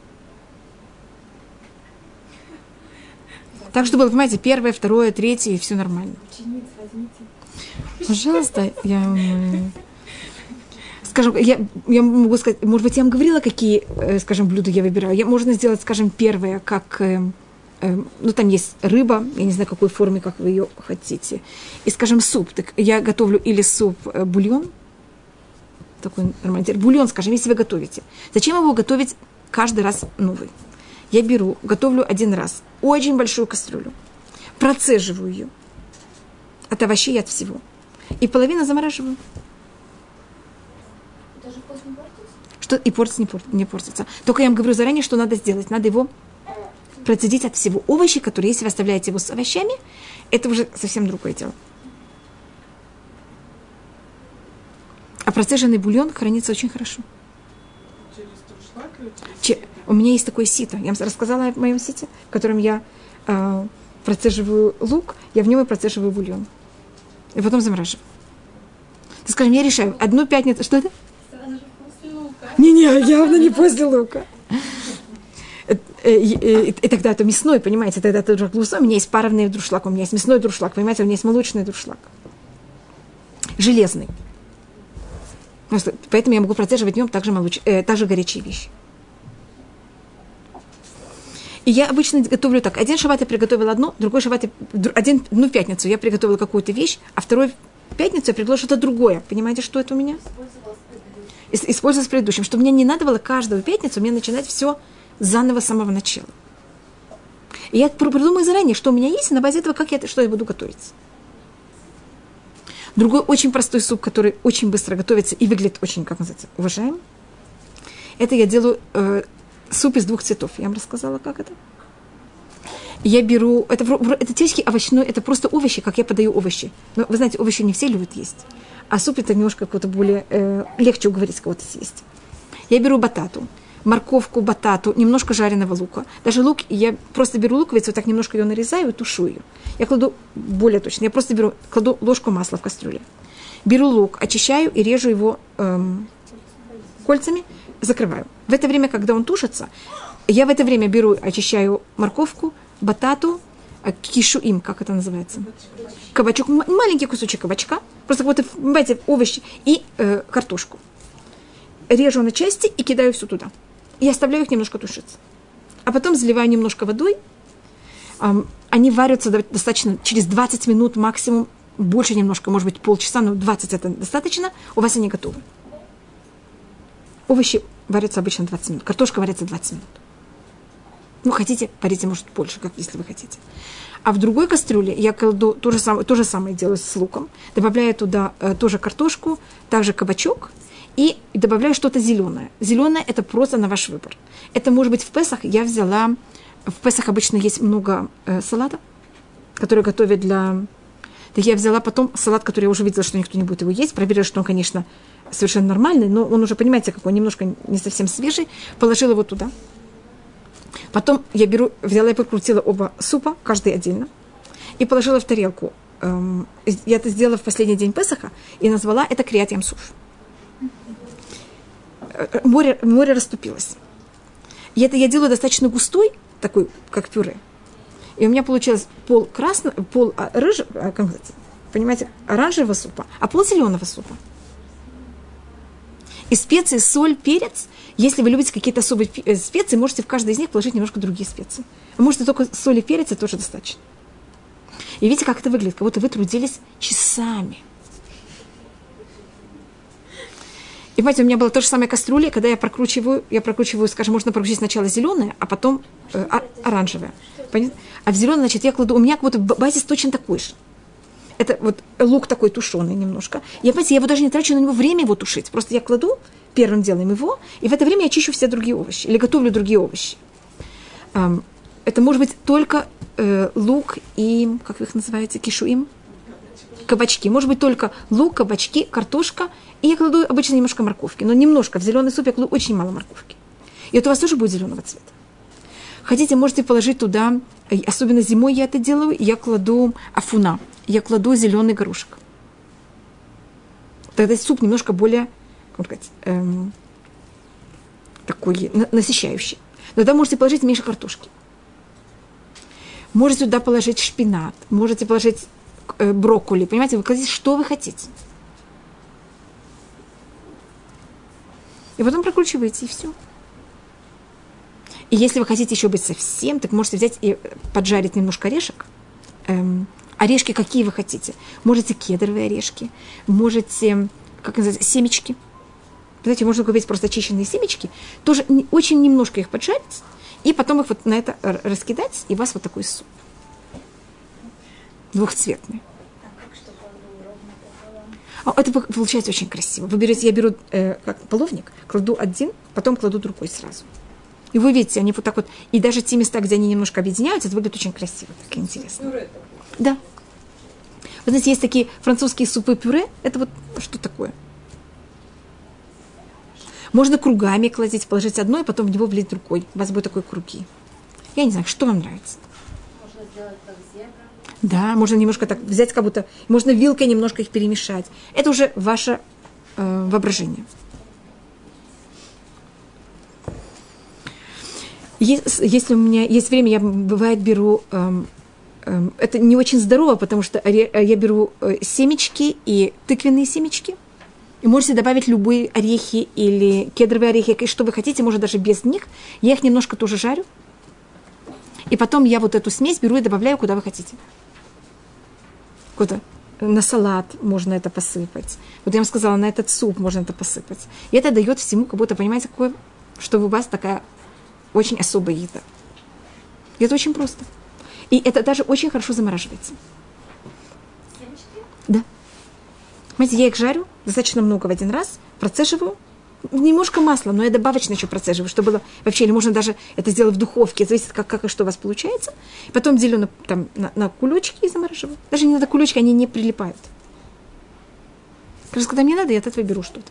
[SPEAKER 1] Так, чтобы было, понимаете, первое, второе, третье, и все нормально.
[SPEAKER 2] Учениц возьмите.
[SPEAKER 1] Пожалуйста, я... Скажем, я, я могу сказать, может быть, я вам говорила, какие, скажем, блюда я выбираю. Я, можно сделать, скажем, первое, как, э, э, ну, там есть рыба, я не знаю, какой форме, как вы ее хотите. И, скажем, суп. Так я готовлю или суп-бульон, такой нормальный. Бульон, скажем, если вы готовите. Зачем его готовить каждый раз новый? Я беру, готовлю один раз очень большую кастрюлю, процеживаю ее от овощей и от всего. И половину замораживаю.
[SPEAKER 2] Даже вкус не портится?
[SPEAKER 1] Что и портится, не, пор, не портится. Только я вам говорю заранее, что надо сделать. Надо его процедить от всего. Овощи, которые, если вы оставляете его с овощами, это уже совсем другое дело. А процеженный бульон хранится очень хорошо.
[SPEAKER 3] Через дуршлаг или через
[SPEAKER 1] Че, у меня есть такое сито. Я вам рассказала о моем сите, в котором я э, процеживаю лук, я в нем и процеживаю бульон. И потом замораживаю. Ты скажем, я решаю, одну пятницу... Что это? Не-не, явно не после лука. И тогда это мясной, понимаете, тогда это уже глусо. У меня есть паровый дуршлаг, у меня есть мясной дуршлаг, понимаете, у меня есть молочный дуршлаг. Железный. Поэтому я могу процеживать в нем также, молоч... э, также горячие вещи. И я обычно готовлю так. Один шаббат я приготовила одно, другой шаббат я... Один, ну, в пятницу я приготовила какую-то вещь, а второй в пятницу я приготовила что-то другое. Понимаете, что это у меня? Использовала с предыдущим. Чтобы мне не надо было каждую пятницу мне начинать все заново с самого начала. И я придумаю заранее, что у меня есть, и на базе этого, как я, что я буду готовить. Другой очень простой суп, который очень быстро готовится и выглядит очень, как называется, уважаем. Это я делаю э, суп из двух цветов. Я вам рассказала, как это. Я беру, это, это теоретически овощной, это просто овощи, как я подаю овощи. Но вы знаете, овощи не все любят есть. А суп это немножко какой-то более, э, легче уговорить кого-то съесть. Я беру батату, морковку, батату, немножко жареного лука. Даже лук, я просто беру луковицу, вот так немножко ее нарезаю и тушу ее. Я кладу, более точно, я просто беру, кладу ложку масла в кастрюле. Беру лук, очищаю и режу его эм, кольцами, закрываю. В это время, когда он тушится, я в это время беру, очищаю морковку, батату, кишуим, как это называется? Кабачок, маленький кусочек кабачка, просто вот, понимаете, овощи и э, картошку. Режу на части и кидаю все туда. И оставляю их немножко тушиться. А потом заливаю немножко водой. Эм, они варятся достаточно через двадцать минут максимум, больше немножко, может быть полчаса, но двадцать это достаточно, у вас они готовы. Овощи варятся обычно двадцать минут, картошка варится двадцать минут. Ну, хотите, варите, может, больше, как если вы хотите. А в другой кастрюле я кладу то же самое, то же самое делаю с луком. Добавляю туда э, тоже картошку, также кабачок и добавляю что-то зеленое. Зеленое – это просто на ваш выбор. Это может быть в Песах. Я взяла... В Песах обычно есть много э, салата, который готовят для... Так я взяла потом салат, который я уже видела, что никто не будет его есть. Проверила, что он, конечно, совершенно нормальный, но он уже, понимаете, какой, немножко не совсем свежий. Положила его туда. Потом я беру, взяла и покрутила оба супа, каждый отдельно, и положила в тарелку. Эм, я это сделала в последний день Песаха и назвала это Криат Ям-Суф. Море, море расступилось. И это я делаю достаточно густой, такой, как пюре. И у меня получилось пол красного, пол рыжего, понимаете, оранжевого супа, а пол зеленого супа. И специи, соль, перец, если вы любите какие-то особые специи, можете в каждой из них положить немножко другие специи. Вы можете только соль и перец, это тоже достаточно. И видите, как это выглядит, как будто вы трудились часами. И понимаете, у меня была то же самое кастрюля, когда я прокручиваю, я прокручиваю, скажем, можно прокрутить сначала зеленое, а потом э, оранжевое. Понятно? А в зеленое, значит, я кладу, у меня как будто базис точно такой же. Это вот лук такой тушеный немножко. Я, понимаете, я его даже не трачу на него время его тушить. Просто я кладу, первым делом его, и в это время я чищу все другие овощи. Или готовлю другие овощи. Um, это может быть только э, лук и, как вы их называете, кишуим? Кабачки. Может быть только лук, кабачки, картошка. И я кладу обычно немножко морковки. Но немножко. В зеленый суп я кладу очень мало морковки. И это у вас тоже будет зеленого цвета. Хотите, можете положить туда, особенно зимой я это делаю, я кладу афуна. Я кладу зеленый горошек. Тогда суп немножко более, как сказать, эм, такой насыщающий. Но тогда можете положить меньше картошки. Можете туда положить шпинат, можете положить э, брокколи. Понимаете, вы кладите, что вы хотите. И потом прокручиваете, и все. И если вы хотите еще быть совсем, так можете взять и поджарить немножко орешек. Эм, Орешки какие вы хотите. Можете кедровые орешки, можете, как называется, семечки. Знаете, можно купить просто очищенные семечки, тоже не, очень немножко их поджарить, и потом их вот на это раскидать, и у вас вот такой суп. Двухцветный. А это получается очень красиво. Вы берете, я беру э, как половник, кладу один, потом кладу другой сразу. И вы видите, они вот так вот, и даже те места, где они немножко объединяются, это выглядит очень красиво, так интересно. Да. Вы знаете, есть такие французские супы-пюре. Это вот что такое? Можно кругами кладить, положить одно, и потом в него влить другой. У вас будет такой круги. Я не знаю, что вам нравится.
[SPEAKER 2] Можно сделать как зебра.
[SPEAKER 1] Да, можно немножко так взять, как будто... Можно вилкой немножко их перемешать. Это уже ваше э, воображение. Если, если у меня есть время, я, бывает, беру... Э, Это не очень здорово, потому что я беру семечки и тыквенные семечки. И можете добавить любые орехи или кедровые орехи, что вы хотите, может даже без них. Я их немножко тоже жарю. И потом я вот эту смесь беру и добавляю, куда вы хотите. Куда? На салат можно это посыпать. Вот я вам сказала, на этот суп можно это посыпать. И это дает всему, как будто, понимаете, какое, что у вас такая очень особая еда. И это очень просто. И это даже очень хорошо замораживается.
[SPEAKER 2] Семечки?
[SPEAKER 1] Да. Знаете, я их жарю достаточно много в один раз, процеживаю. Немножко масла, но я добавочно еще процеживаю, чтобы было вообще, или можно даже это сделать в духовке, зависит, как, как и что у вас получается. Потом делю на, там, на, на кулечки и замораживаю. Даже не надо кулечки, они не прилипают. Как раз когда мне надо, я от этого беру что-то.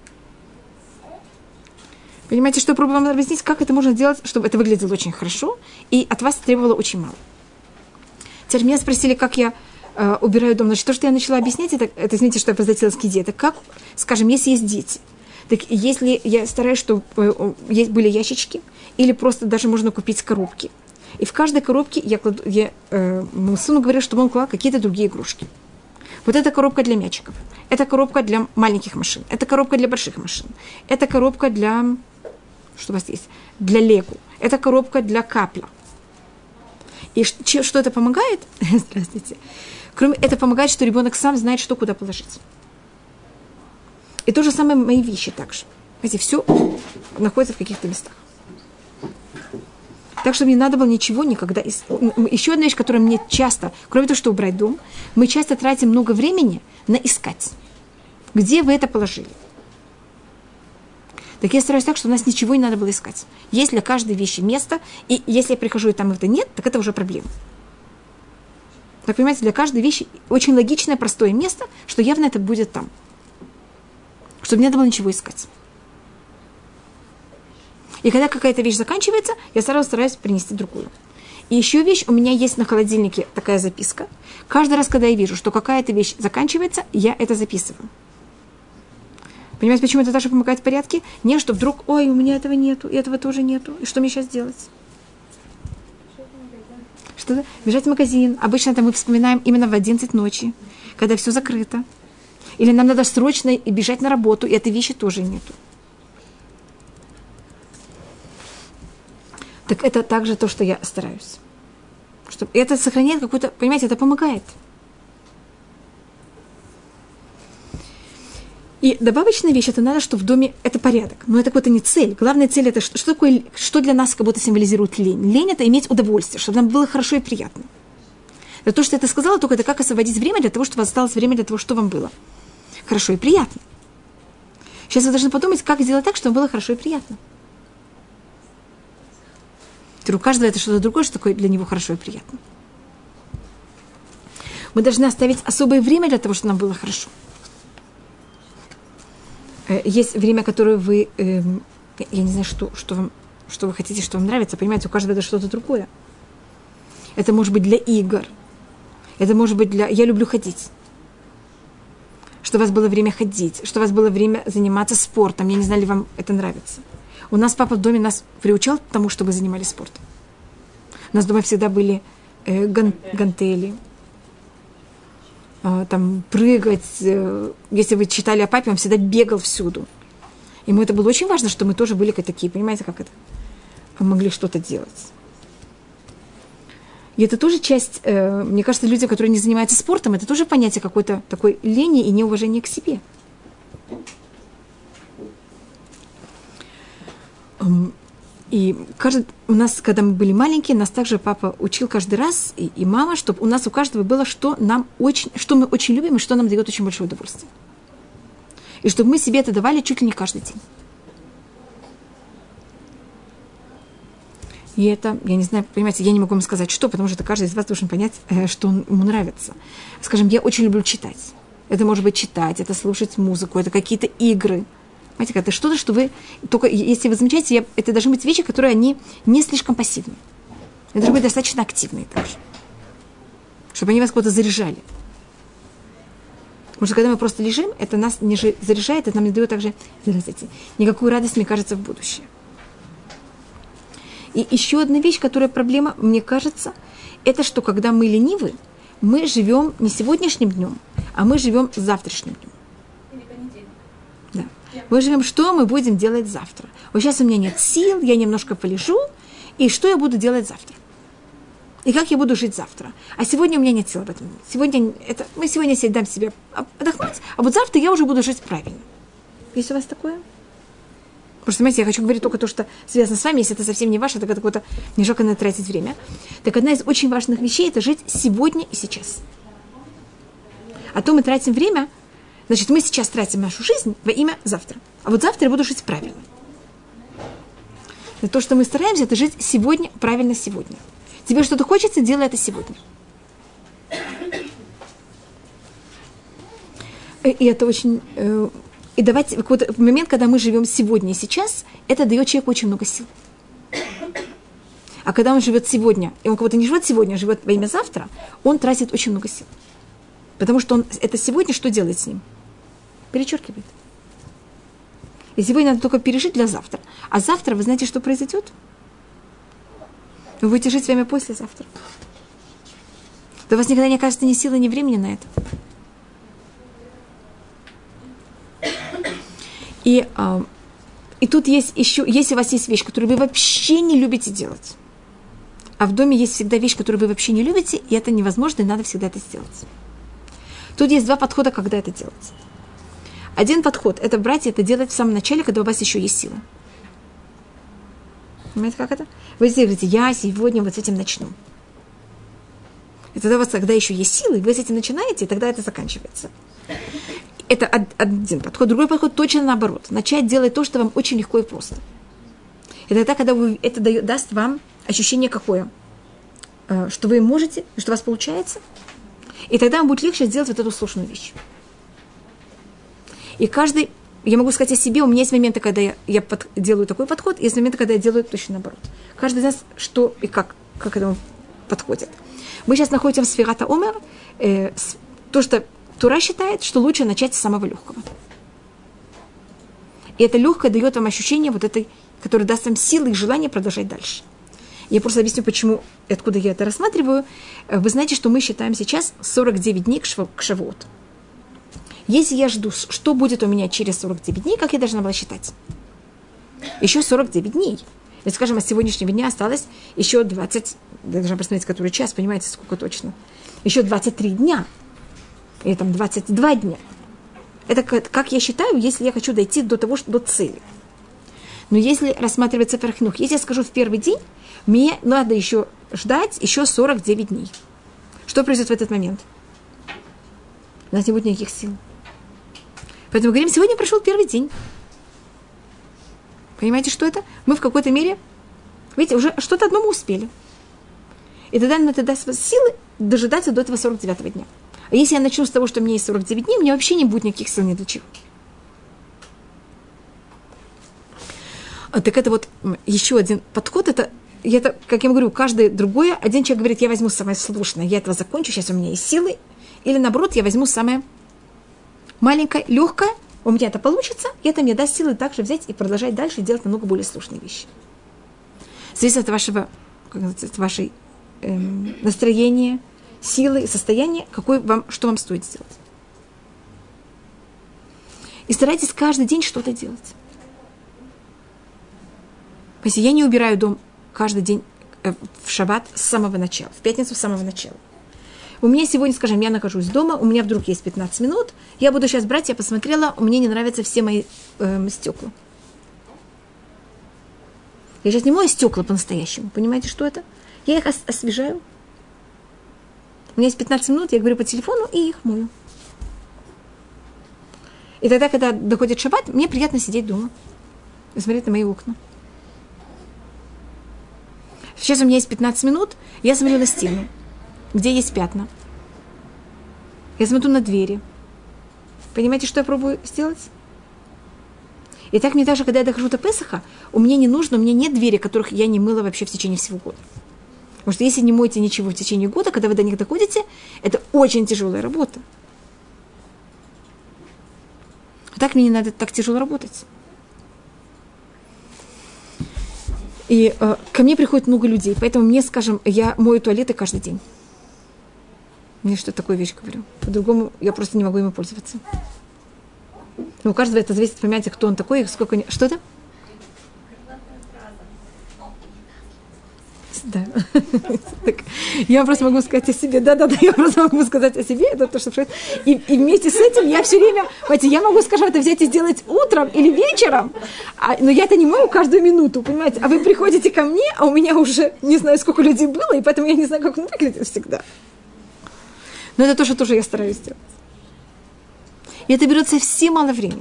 [SPEAKER 1] Понимаете, что я пробую вам объяснить, как это можно делать, чтобы это выглядело очень хорошо, и от вас требовало очень мало. Теперь меня спросили, как я э, убираю дом. Значит, то, что я начала объяснять, это, это извините, что я возвратилась к еде. Это как, скажем, если есть дети. Так если я стараюсь, чтобы э, есть, были ящички, или просто даже можно купить коробки. И в каждой коробке я кладу, я, э, моему сыну говорю, чтобы он клал какие-то другие игрушки. Вот эта коробка для мячиков. Это коробка для маленьких машин. Это коробка для больших машин. Это коробка для... Что у вас есть? Для лего. Это коробка для капля. И что, что это помогает? Здравствуйте. Кроме это помогает, что ребенок сам знает, что куда положить. И то же самое мои вещи также. Знаете, все находится в каких-то местах. Так что мне надо было ничего никогда... Еще одна вещь, которая мне часто, кроме того, что убрать дом, мы часто тратим много времени на искать. Где вы это положили? Так я стараюсь так, что у нас ничего не надо было искать. Есть для каждой вещи место, и если я прихожу, и там это нет, так это уже проблема. Так, понимаете, для каждой вещи очень логичное, простое место, что явно это будет там. Чтобы не надо было ничего искать. И когда какая-то вещь заканчивается, я сразу стараюсь принести другую. И еще вещь, у меня есть на холодильнике такая записка. Каждый раз, когда я вижу, что какая-то вещь заканчивается, я это записываю. Понимаете, почему это даже помогает в порядке? Не, что вдруг, ой, у меня этого нету, и этого тоже нету. И что мне сейчас делать? Что-то? Бежать в магазин. Обычно это мы вспоминаем именно в одиннадцать ночи, когда все закрыто. Или нам надо срочно бежать на работу, и этой вещи тоже нету. Так это также то, что я стараюсь. Чтобы это сохраняет какую-то, понимаете, это помогает. И добавочная вещь, это надо, что в доме это порядок. Но это какая-то не цель. Главная цель это что, что такое, что для нас как будто символизирует лень. Лень это иметь удовольствие, чтобы нам было хорошо и приятно. Но то, что я это сказала, только это как освободить время для того, чтобы осталось время для того, что вам было хорошо и приятно. Сейчас вы должны подумать, как сделать так, чтобы было хорошо и приятно. У каждого это что-то другое, что такое для него хорошо и приятно. Мы должны оставить особое время для того, чтобы нам было хорошо. Есть время, которое вы... Э, я не знаю, что, что, вам, что вы хотите, что вам нравится. Понимаете, у каждого это что-то другое. Это может быть для игр. Это может быть для... Я люблю ходить. Что у вас было время ходить. Что у вас было время заниматься спортом. Я не знаю, ли вам это нравится. У нас папа в доме нас приучал к тому, чтобы занимались спортом. У нас дома всегда были э, ган, гантели. Там прыгать. Если вы читали о папе, он всегда бегал всюду. Ему это было очень важно, что мы тоже были такие, понимаете, как это? Мы могли что-то делать. И это тоже часть, мне кажется, люди, которые не занимаются спортом, это тоже понятие какой-то такой лени и неуважения к себе. И каждый, у нас, когда мы были маленькие, нас также папа учил каждый раз, и, и мама, чтобы у нас у каждого было, что, нам очень, что мы очень любим, и что нам дает очень большое удовольствие. И чтобы мы себе это давали чуть ли не каждый день. И это, я не знаю, понимаете, я не могу вам сказать, что, потому что каждый из вас должен понять, что ему нравится. Скажем, я очень люблю читать. Это может быть читать, это слушать музыку, это какие-то игры. Понимаете, это что-то, что вы... Только если вы замечаете, я, это должны быть вещи, которые они не слишком пассивные. Это должны быть достаточно активные также. Чтобы они вас куда-то заряжали. Потому что когда мы просто лежим, это нас не заряжает, это нам не дает также, здравствуйте, никакую радость, мне кажется, в будущее. И еще одна вещь, которая проблема, мне кажется, это что, когда мы ленивы, мы живем не сегодняшним днем, а мы живем завтрашним днем. Да. Мы живем, что мы будем делать завтра. Вот сейчас у меня нет сил, я немножко полежу, и что я буду делать завтра? И как я буду жить завтра? А сегодня у меня нет сил об этом. Сегодня это, мы сегодня себе дам себе отдохнуть, а вот завтра я уже буду жить правильно. Есть у вас такое? Просто, понимаете, я хочу говорить только то, что связано с вами. Если это совсем не ваше, то это какое-то не жалко на тратить время. Так одна из очень важных вещей – это жить сегодня и сейчас. А то мы тратим время, значит, мы сейчас тратим нашу жизнь во имя завтра. А вот завтра я буду жить правильно. И то, что мы стараемся, это жить сегодня, правильно сегодня. Тебе что-то хочется, делай это сегодня. И это очень... И давать какой-то момент, когда мы живем сегодня и сейчас, это дает человеку очень много сил. А когда он живет сегодня, и он кого-то не живет сегодня, а живет во имя завтра, он тратит очень много сил. Потому что он это сегодня что делает с ним? Перечеркивает. И сегодня надо только пережить для завтра. А завтра, вы знаете, что произойдет? Вы будете жить с вами послезавтра. Да у вас никогда не окажется ни силы, ни времени на это. И, э, и тут есть еще, если у вас есть вещь, которую вы вообще не любите делать, а в доме есть всегда вещь, которую вы вообще не любите, и это невозможно, и надо всегда это сделать. Тут есть два подхода, когда это делать. Один подход – это брать и это делать в самом начале, когда у вас еще есть сила. Понимаете, как это? Вы говорите, я сегодня вот с этим начну. И тогда у вас, когда еще есть силы, вы с этим начинаете, и тогда это заканчивается. Это один подход. Другой подход точно наоборот. Начать делать то, что вам очень легко и просто. И тогда, когда вы, это дает, даст вам ощущение какое? Что вы можете, что у вас получается. И тогда вам будет легче сделать вот эту сложную вещь. И каждый, я могу сказать о себе, у меня есть моменты, когда я, я под, делаю такой подход, и есть моменты, когда я делаю точно наоборот. Каждый из нас что и как, как к этому подходит. Мы сейчас находимся в сферата омер, э, то, что Тура считает, что лучше начать с самого легкого. И это легкое дает вам ощущение вот этой, которое даст вам силы и желание продолжать дальше. Я просто объясню, почему, откуда я это рассматриваю. Вы знаете, что мы считаем сейчас сорок девять дней к Шавуот. Если я жду, что будет у меня через сорок девять дней, как я должна была считать? Еще сорок девять дней. Если, скажем, от сегодняшнего дня осталось еще двадцать, должна посмотреть, который час, понимаете, сколько точно. Еще двадцать три дня. Или там двадцать два дня. Это как, как я считаю, если я хочу дойти до того, что, до цели. Но если рассматривать Сефер Хинух, если я скажу в первый день, мне надо еще ждать еще сорок девять дней. Что произойдет в этот момент? У нас не будет никаких сил. Поэтому говорим, сегодня прошел первый день. Понимаете, что это? Мы в какой-то мере, видите, уже что-то одно мы успели. И тогда нам это даст силы дожидаться до этого сорок девятого дня. А если я начну с того, что у меня есть сорок девять дней, у меня вообще не будет никаких сил ни для чего. Так это вот еще один подход. Это, это, как я говорю, каждое другое. Один человек говорит, я возьму самое сложное, я этого закончу, сейчас у меня есть силы. Или наоборот, я возьму самое маленькое, легкое, у меня это получится, и это мне даст силы также взять и продолжать дальше делать намного более сложные вещи. Зависит от вашего, как называется, от вашей эм, настроения, силы, состояния, какой вам, что вам стоит сделать. И старайтесь каждый день что-то делать. Если я не убираю дом каждый день э, в шаббат с самого начала, в пятницу с самого начала. У меня сегодня, скажем, я нахожусь дома, у меня вдруг есть пятнадцать минут, я буду сейчас брать, я посмотрела, мне не нравятся все мои э, стекла. Я сейчас не мою стекла по-настоящему, понимаете, что это? Я их ос- освежаю. У меня есть пятнадцать минут, я говорю по телефону и их мою. И тогда, когда доходит шаббат, мне приятно сидеть дома и смотреть на мои окна. Сейчас у меня есть пятнадцать минут, я смотрю на стену, где есть пятна. Я смотрю на двери. Понимаете, что я пробую сделать? И так мне даже, когда я дохожу до Песаха, у меня не нужно, у меня нет двери, которых я не мыла вообще в течение всего года. Потому что если не моете ничего в течение года, когда вы до них доходите, это очень тяжелая работа. А так мне не надо так тяжело работать. И э, ко мне приходит много людей, поэтому мне, скажем, я мою туалеты каждый день. Мне что-то такую вещь говорю. По-другому я просто не могу ими пользоваться. Но у каждого это зависит, понимаете, кто он такой и сколько... Что-то? Да. Я просто могу сказать о себе. Да-да-да, я просто могу сказать о себе. Это то, что происходит. И, и вместе с этим я все время... Понимаете, я могу, скажем, это взять и сделать утром или вечером, а, но я это не могу каждую минуту, понимаете? А вы приходите ко мне, а у меня уже не знаю, сколько людей было, и поэтому я не знаю, как он выглядит всегда. Но это тоже, тоже я стараюсь сделать. И это берет совсем мало времени.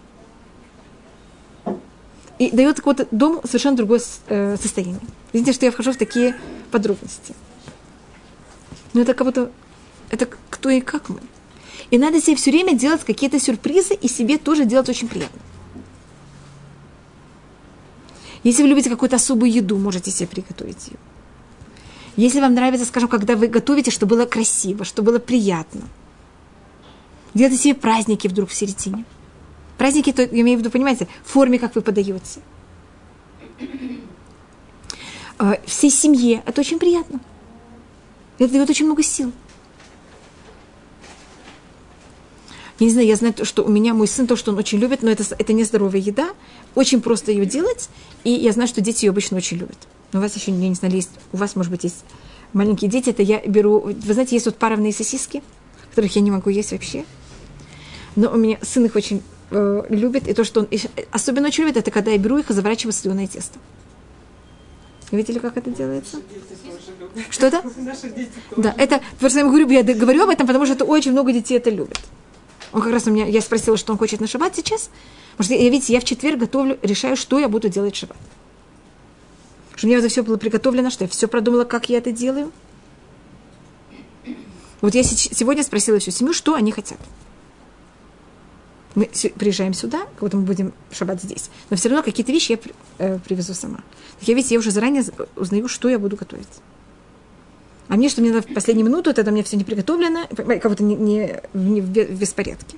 [SPEAKER 1] И дает какому-то дому совершенно другое э, состояние. Видите, что я вхожу в такие подробности. Но это как будто... Это кто и как мы. И надо себе все время делать какие-то сюрпризы, и себе тоже делать очень приятно. Если вы любите какую-то особую еду, можете себе приготовить ее. Если вам нравится, скажем, когда вы готовите, чтобы было красиво, чтобы было приятно. Делайте себе праздники вдруг в середине. Праздники, то, я имею в виду, понимаете, в форме, как вы подаете. Всей семье. Это очень приятно. Это дает очень много сил. Я не знаю, я знаю, что у меня мой сын, то, что он очень любит, но это, это не здоровая еда. Очень просто ее делать. И я знаю, что дети ее обычно очень любят. Но у вас еще, я не знаю, есть, у вас, может быть, есть маленькие дети. Это я беру, вы знаете, есть вот паровые сосиски, которых я не могу есть вообще. Но у меня сын их очень э, любит. И то, что он особенно очень любит, это когда я беру их и заворачиваю в сливное тесто. Вы видели, как это делается? Что это? Да, это, просто я говорю, я говорю об этом, потому что это очень много детей это любят. Он как раз у меня, я спросила, что он хочет на шаббат сейчас. Потому что, я, видите, я в четверг готовлю, решаю, что я буду делать в шаббат. Чтобы у меня это все было приготовлено, что я все продумала, как я это делаю. Вот я сегодня спросила всю семью, что они хотят. Мы приезжаем сюда, как будто мы будем шаббат здесь. Но все равно какие-то вещи я э, привезу сама. Так я, видите, я уже заранее узнаю, что я буду готовить. А мне, что мне надо в последнюю минуту, тогда у меня все не приготовлено, как будто не, не, не в беспорядке.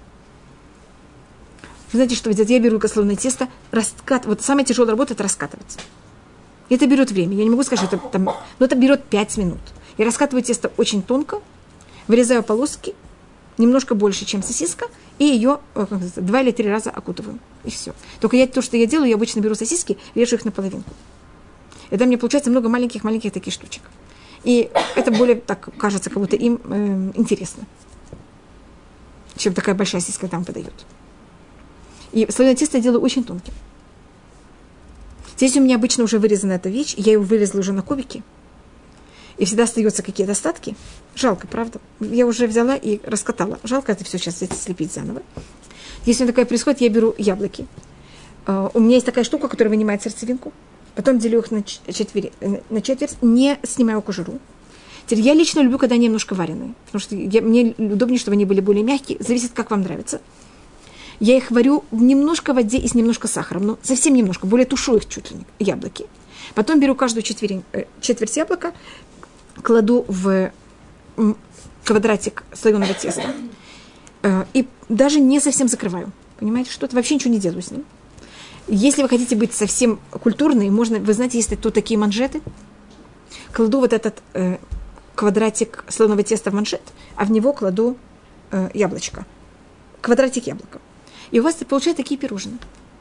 [SPEAKER 1] Вы знаете, что я беру кословное тесто, раскат... вот самая тяжелая работа – это раскатывать. И это берет время. Я не могу сказать, что это там... Но это берет пять минут. Я раскатываю тесто очень тонко, вырезаю полоски, немножко больше, чем сосиска, и ее два или три раза окутываю. И все. Только я, то, что я делаю, я обычно беру сосиски, режу их наполовинку. И тогда мне получается много маленьких-маленьких таких штучек. И это более, так кажется, как будто им э, интересно, чем такая большая сиська там подает. И слоеное тесто я делаю очень тонким. Здесь у меня обычно уже вырезана эта вещь, я ее вырезала уже на кубики. И всегда остаются какие-то остатки. Жалко, правда? Я уже взяла и раскатала. Жалко это все сейчас слепить заново. Если такое происходит, я беру яблоки. Uh, у меня есть такая штука, которая вынимает сердцевинку. Потом делю их на четверть, на четверть, не снимаю кожуру. Теперь я лично люблю, когда они немножко вареные. Потому что я, мне удобнее, чтобы они были более мягкие. Зависит, как вам нравится. Я их варю немножко в воде и с немножко сахаром. Но совсем немножко. Более тушу их чуть ли, яблоки. Потом беру каждую четверть, четверть яблока, кладу в квадратик слоеного теста. И даже не совсем закрываю. Понимаете, что-то вообще ничего не делаю с ним. Если вы хотите быть совсем культурной, можно, вы знаете, есть тут такие манжеты. Кладу вот этот э, квадратик слоеного теста в манжет, а в него кладу э, яблочко. Квадратик яблока. И у вас получаются такие пирожные.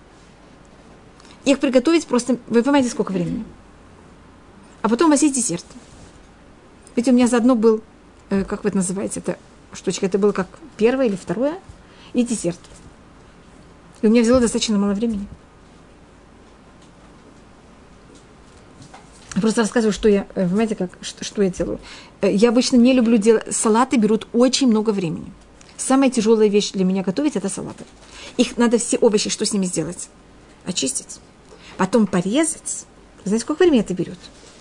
[SPEAKER 1] Их приготовить просто, вы понимаете, сколько времени. А потом у вас есть десерт. Ведь у меня заодно был, э, как вы это называете, это штучка, это было как первое или второе, и десерт. И у меня взяло достаточно мало времени. Я просто рассказываю, что я, понимаете, как, что, что я делаю. Я обычно не люблю делать, салаты берут очень много времени. Самая тяжелая вещь для меня готовить – это салаты. Их надо все овощи, что с ними сделать? Очистить. Потом порезать. Вы знаете, сколько времени это берет?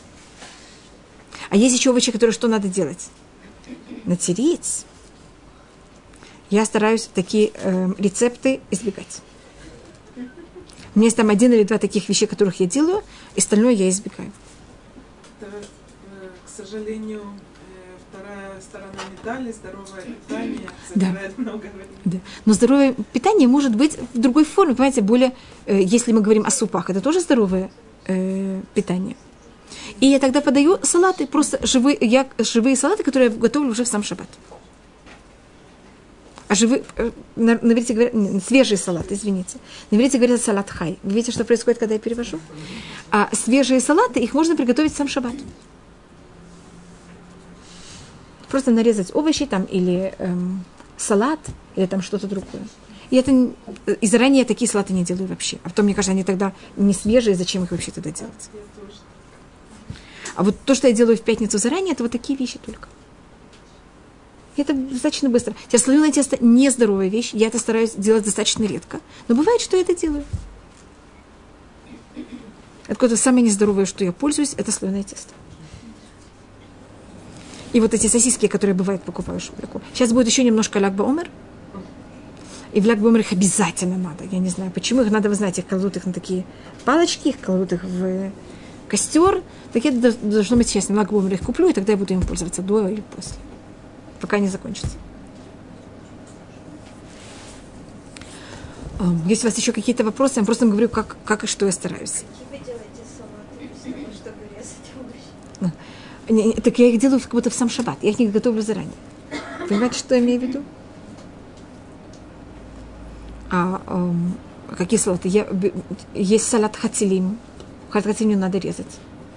[SPEAKER 1] А есть еще овощи, которые что надо делать? Натереть. Я стараюсь такие э, рецепты избегать. У меня есть там один или два таких вещей, которых я делаю, и остальное я избегаю.
[SPEAKER 3] Это, к сожалению, вторая сторона медали, здоровое питание забирает да. много времени.
[SPEAKER 1] Да. Но здоровое питание может быть в другой форме, понимаете, более, э, если мы говорим о супах, это тоже здоровое э, питание. И я тогда подаю салаты, просто живые, я, живые салаты, которые я готовлю уже в сам шаббат. А живые, на, на иврите говорят, свежие салаты, извините. На иврите говорят салат хай. Вы видите, что происходит, когда я перевожу? А свежие салаты, их можно приготовить в сам шаббат. Просто нарезать овощи там, или эм, салат, или там что-то другое. И это, и заранее я такие салаты не делаю вообще. А потом, мне кажется, они тогда не свежие, зачем их вообще тогда делать? А вот то, что я делаю в пятницу заранее, это вот такие вещи только. И это достаточно быстро. Теперь слоеное тесто нездоровая вещь. Я это стараюсь делать достаточно редко. Но бывает, что я это делаю. Это какое-то самое нездоровое, что я пользуюсь, это слоеное тесто. И вот эти сосиски, которые бывает покупаю шубрику. Сейчас будет еще немножко ляг ба-омер. И в ляг ба-омер их обязательно надо. Я не знаю, почему их надо, вы знаете, их кладут их на такие палочки, их кладут их в костер. Так это должно быть честно. Ляг ба-омер их куплю, и тогда я буду им пользоваться до или после. Пока не закончится. Если у вас еще какие-то вопросы, я просто говорю, как, как и что я стараюсь.
[SPEAKER 4] Какие вы делаете салаты без того, чтобы резать овощи?
[SPEAKER 1] Так я их делаю как будто в сам шаббат. Я их не готовлю заранее. Понимаете, что я имею в виду? А, эм, какие салаты? Я, есть салат хацилим. Салат хацилим надо резать.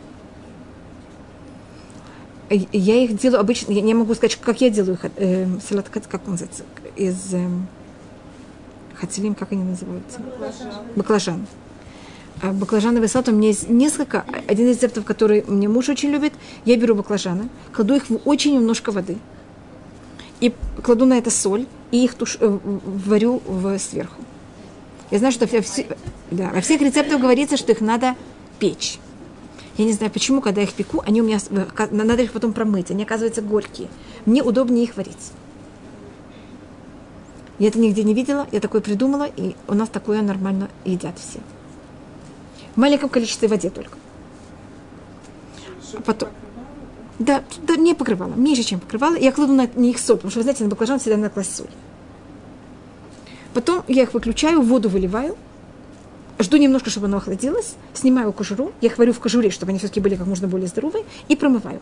[SPEAKER 1] Я их делаю обычно, я не могу сказать, как я делаю э, салат, как он называется, из э, хацилим, как они называются?
[SPEAKER 3] Баклажан.
[SPEAKER 1] Баклажан. А баклажановый салат у меня есть несколько. Один из рецептов, который мне муж очень любит, я беру баклажаны, кладу их в очень немножко воды. И кладу на это соль, и их туш, э, варю в, сверху. Я знаю, что во, все, да, во всех рецептах говорится, что их надо печь. Я не знаю, почему, когда я их пеку, они у меня, надо их потом промыть, они оказываются горькие. Мне удобнее их варить. Я это нигде не видела, я такое придумала, и у нас такое нормально едят все. В маленьком количестве в воде только. А потом, да, да, не покрывала, меньше, чем покрывала. Я кладу на них соль, потому что, вы знаете, на баклажан всегда надо класть соль. Потом я их выключаю, воду выливаю, жду немножко, чтобы оно охладилось, снимаю кожуру, я их варю в кожуре, чтобы они все-таки были как можно более здоровые, и промываю.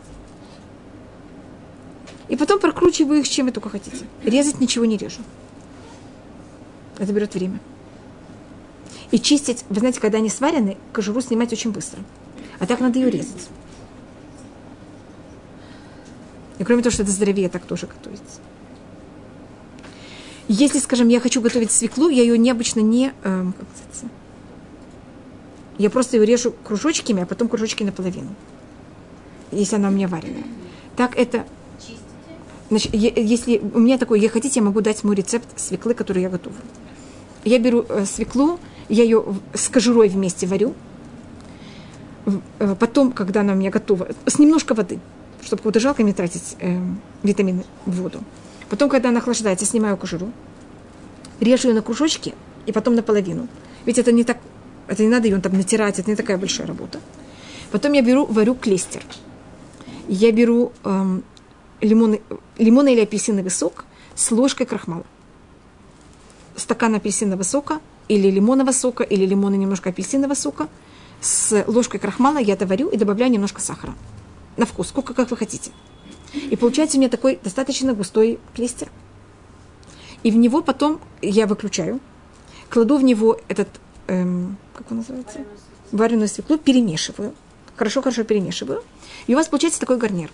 [SPEAKER 1] И потом прокручиваю их, чем вы только хотите. Резать ничего не режу. Это берет время. И чистить, вы знаете, когда они сварены, кожуру снимать очень быстро. А так надо ее резать. И кроме того, что это здоровее, так тоже готовится. Если, скажем, я хочу готовить свеклу, я ее необычно не... Э, как сказать, я просто ее режу кружочками, а потом кружочки наполовину. Если она у меня вареная. Так это... Значит, если у меня такой, я хотите, я могу дать мой рецепт свеклы, который я готовлю. Я беру э, свеклу, я ее с кожурой вместе варю. Э, потом, когда она у меня готова, с немножко воды, чтобы кого-то жалко мне тратить э, витамины в воду. Потом, когда она охлаждается, снимаю кожуру, режу ее на кружочки и потом наполовину. Ведь это не так, это не надо ее там натирать, это не такая большая работа. Потом я беру, варю клейстер. Я беру э, лимонный, лимонный или апельсиновый сок с ложкой крахмала. Стакан апельсинового сока или лимонного сока, или лимона немножко апельсинового сока. С ложкой крахмала я это варю и добавляю немножко сахара. На вкус, сколько как вы хотите. И получается у меня такой достаточно густой клейстер. И в него потом я выключаю, кладу в него этот, эм, как он называется? Вареную свеклу, перемешиваю. Хорошо-хорошо перемешиваю. И у вас получается такой гарнир.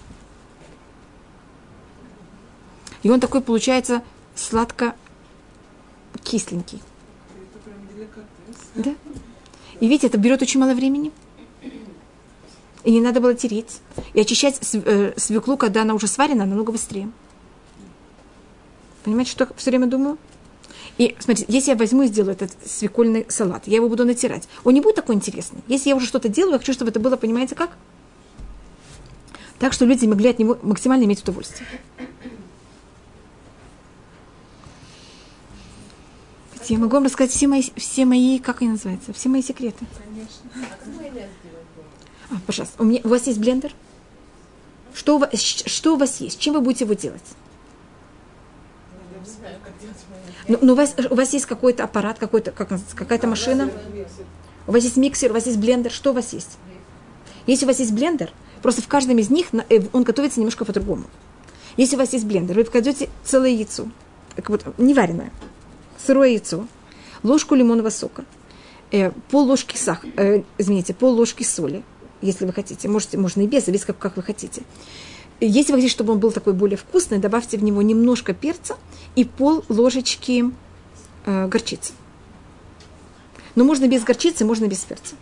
[SPEAKER 1] И он такой получается сладко-кисленький.
[SPEAKER 3] Это прям деликатес.
[SPEAKER 1] Да. И видите, это берет очень мало времени. И не надо было тереть. И очищать свеклу, когда она уже сварена, намного быстрее. Понимаете, что я все время думаю? И смотрите, если я возьму и сделаю этот свекольный салат, я его буду натирать, он не будет такой интересный. Если я уже что-то делаю, я хочу, чтобы это было, понимаете, как? Так, что люди могли от него максимально иметь удовольствие. Я могу вам рассказать все мои, все мои, как они называются, все мои секреты.
[SPEAKER 3] Конечно.
[SPEAKER 1] А, пожалуйста, у, меня, у вас есть блендер? Что у вас, что у вас есть? Чем вы будете его делать? Ну, ну, у, вас, у вас есть какой-то аппарат, какой-то, как называется, какая-то машина? У вас есть миксер, у вас есть блендер? Что у вас есть? Если у вас есть блендер, просто в каждом из них он готовится немножко по-другому. Если у вас есть блендер, вы кладете целое яйцо, как вот, не вареное, сырое яйцо, ложку лимонного сока, э, пол ложки сахара, э, извините, пол ложки соли, если вы хотите. Можете, можно и без, зависит, как, как вы хотите. Если вы хотите, чтобы он был такой более вкусный, добавьте в него немножко перца и пол ложечки э, горчицы. Но можно без горчицы, можно без перца.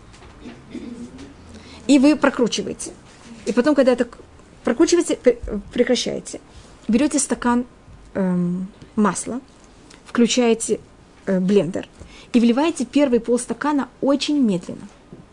[SPEAKER 1] И вы прокручиваете. И потом, когда это прокручиваете, прекращаете. Берете стакан э, масла, включаете э, блендер и вливаете первый полстакана очень медленно.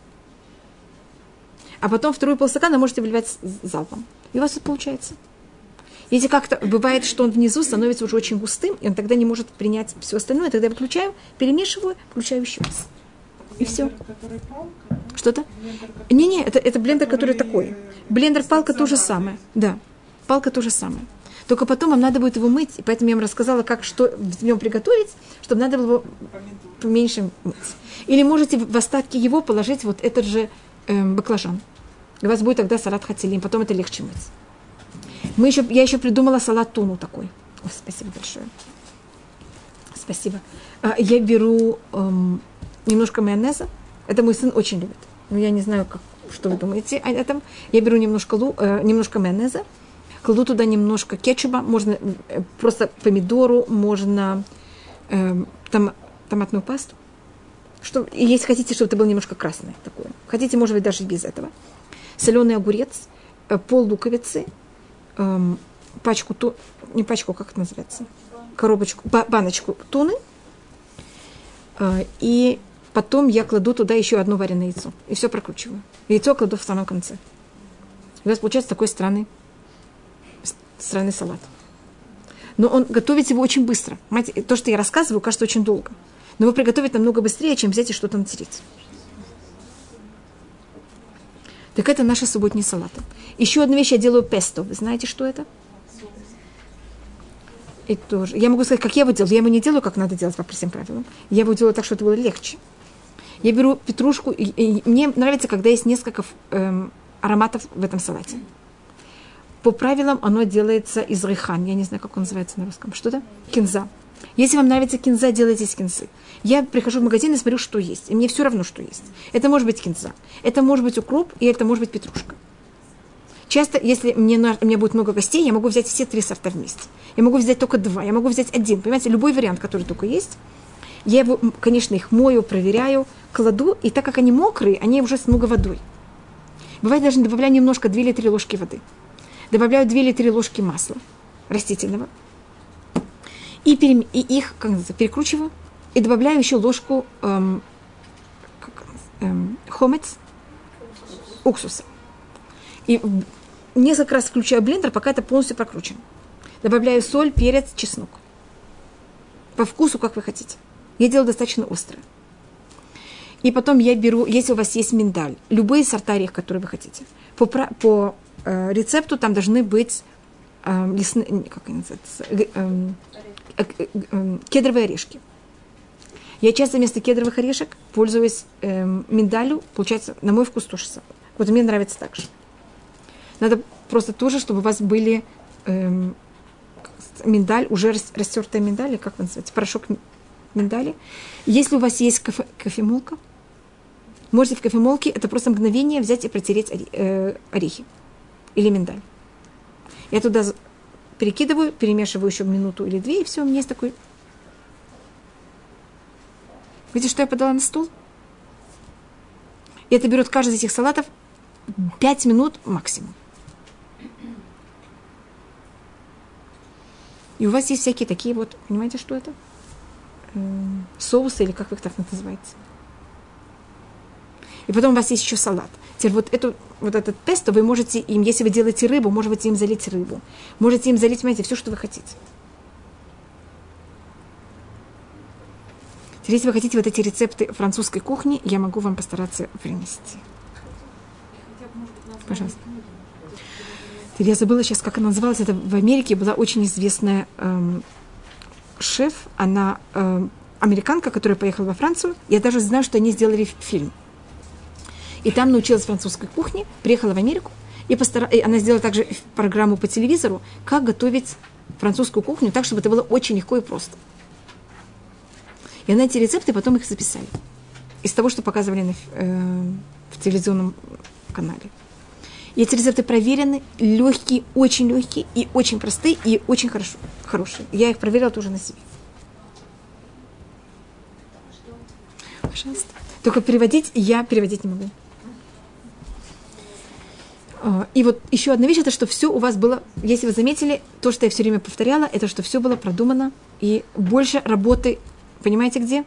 [SPEAKER 1] А потом второй полстакана можете вливать залпом. И у вас это получается. Если как-то бывает, что он внизу становится уже очень густым, и он тогда не может принять все остальное, тогда я выключаю, перемешиваю, включаю еще раз. И все. Что-то? Не-не, это, это блендер, который такой. Блендер-палка то же самое. Да, палка то же самое. Только потом вам надо будет его мыть, и поэтому я вам рассказала, как что в нем приготовить, чтобы надо было его поменьше мыть. Или можете в остатки его положить вот этот же э, баклажан. И у вас будет тогда салат хацелим, потом это легче мыть. Мы еще, я еще придумала салат туну такой. О, спасибо большое. Спасибо. Я беру эм, немножко майонеза. Это мой сын очень любит. Но я не знаю, как, что вы думаете о этом. Я беру немножко, лу, э, немножко майонеза, кладу туда немножко кетчупа. Можно э, просто помидору, можно э, том, томатную пасту. Что, если хотите, чтобы это было немножко красное такое. Хотите, может быть, даже без этого. Соленый огурец, э, пол луковицы, э, пачку, ту, не пачку, как это называется? Коробочку, баночку туны. Э, и потом я кладу туда еще одно вареное яйцо. И все прокручиваю. Яйцо кладу в самом конце. И у вас получается такой странный, странный салат. Но он готовить его очень быстро. Понимаете, то, что я рассказываю, кажется очень долго. Но его приготовить намного быстрее, чем взять и что-то натереть. Так это наши субботние салаты. Еще одну вещь я делаю песто. Вы знаете, что это? И тоже. Я могу сказать, как я его делаю. Я его не делаю, как надо делать по всем правилам. Я его делаю так, чтобы это было легче. Я беру петрушку. И, и мне нравится, когда есть несколько эм, ароматов в этом салате. По правилам оно делается из рейхан. Я не знаю, как он называется на русском. Что это? Кинза. Если вам нравится кинза, делайте из кинзы. Я прихожу в магазин и смотрю, что есть. И мне все равно, что есть. Это может быть кинза. Это может быть укроп, и это может быть петрушка. Часто, если мне, у меня будет много гостей, я могу взять все три сорта вместе. Я могу взять только два, я могу взять один. Понимаете, любой вариант, который только есть. Я его, конечно, их мою, проверяю, кладу. И так как они мокрые, они уже с много водой. Бывает, даже добавляю немножко, две или три ложки воды. Добавляю две или три ложки масла растительного. И, перем... и их как называется, перекручиваю. И добавляю еще ложку эм, как, эм, хомец, уксуса. И несколько раз включаю блендер, пока это полностью прокручено. Добавляю соль, перец, чеснок. По вкусу, как вы хотите. Я делаю достаточно острое. И потом я беру, если у вас есть миндаль, любые сорта орех, которые вы хотите. По, по э, рецепту там должны быть э, лесные, как они называются, э, э, э, э, кедровые орешки. Я часто вместо кедровых орешек пользуюсь э, миндалью. Получается, на мой вкус тоже самое. Вот мне нравится так же. Надо просто тоже, чтобы у вас были э, миндаль, уже растертая миндаль, как вы называете, порошок миндали. Если у вас есть кофе, кофемолка, можете в кофемолке это просто мгновение взять и протереть орехи или миндаль. Я туда перекидываю, перемешиваю еще минуту или две, и все, у меня есть такой... Видите, что я подала на стол? И это берет каждый из этих салатов пять минут максимум. И у вас есть всякие такие вот, понимаете, что это? Соусы, или как вы их так называете. И потом у вас есть еще салат. Теперь вот, эту, вот этот песто вы можете им, если вы делаете рыбу, можете им залить рыбу. Можете им залить, понимаете, все, что вы хотите. Теперь, если вы хотите вот эти рецепты французской кухни, я могу вам постараться принести. Пожалуйста. Теперь я забыла сейчас, как она называлась. Это в Америке была очень известная эм, шеф. Она эм, американка, которая поехала во Францию. Я даже знаю, что они сделали фильм. И там научилась французской кухне, приехала в Америку. И, постара... и она сделала также программу по телевизору, как готовить французскую кухню так, чтобы это было очень легко и просто. И она эти рецепты потом их записали. Из того, что показывали на, э, в телевизионном канале. И эти рецепты проверены, легкие, очень легкие, и очень простые, и очень хорошо, хорошие. Я их проверила тоже на себе. Пожалуйста. Только переводить я переводить не могу. И вот еще одна вещь, это что все у вас было, если вы заметили, то, что я все время повторяла, это что все было продумано, и больше работы, понимаете, где?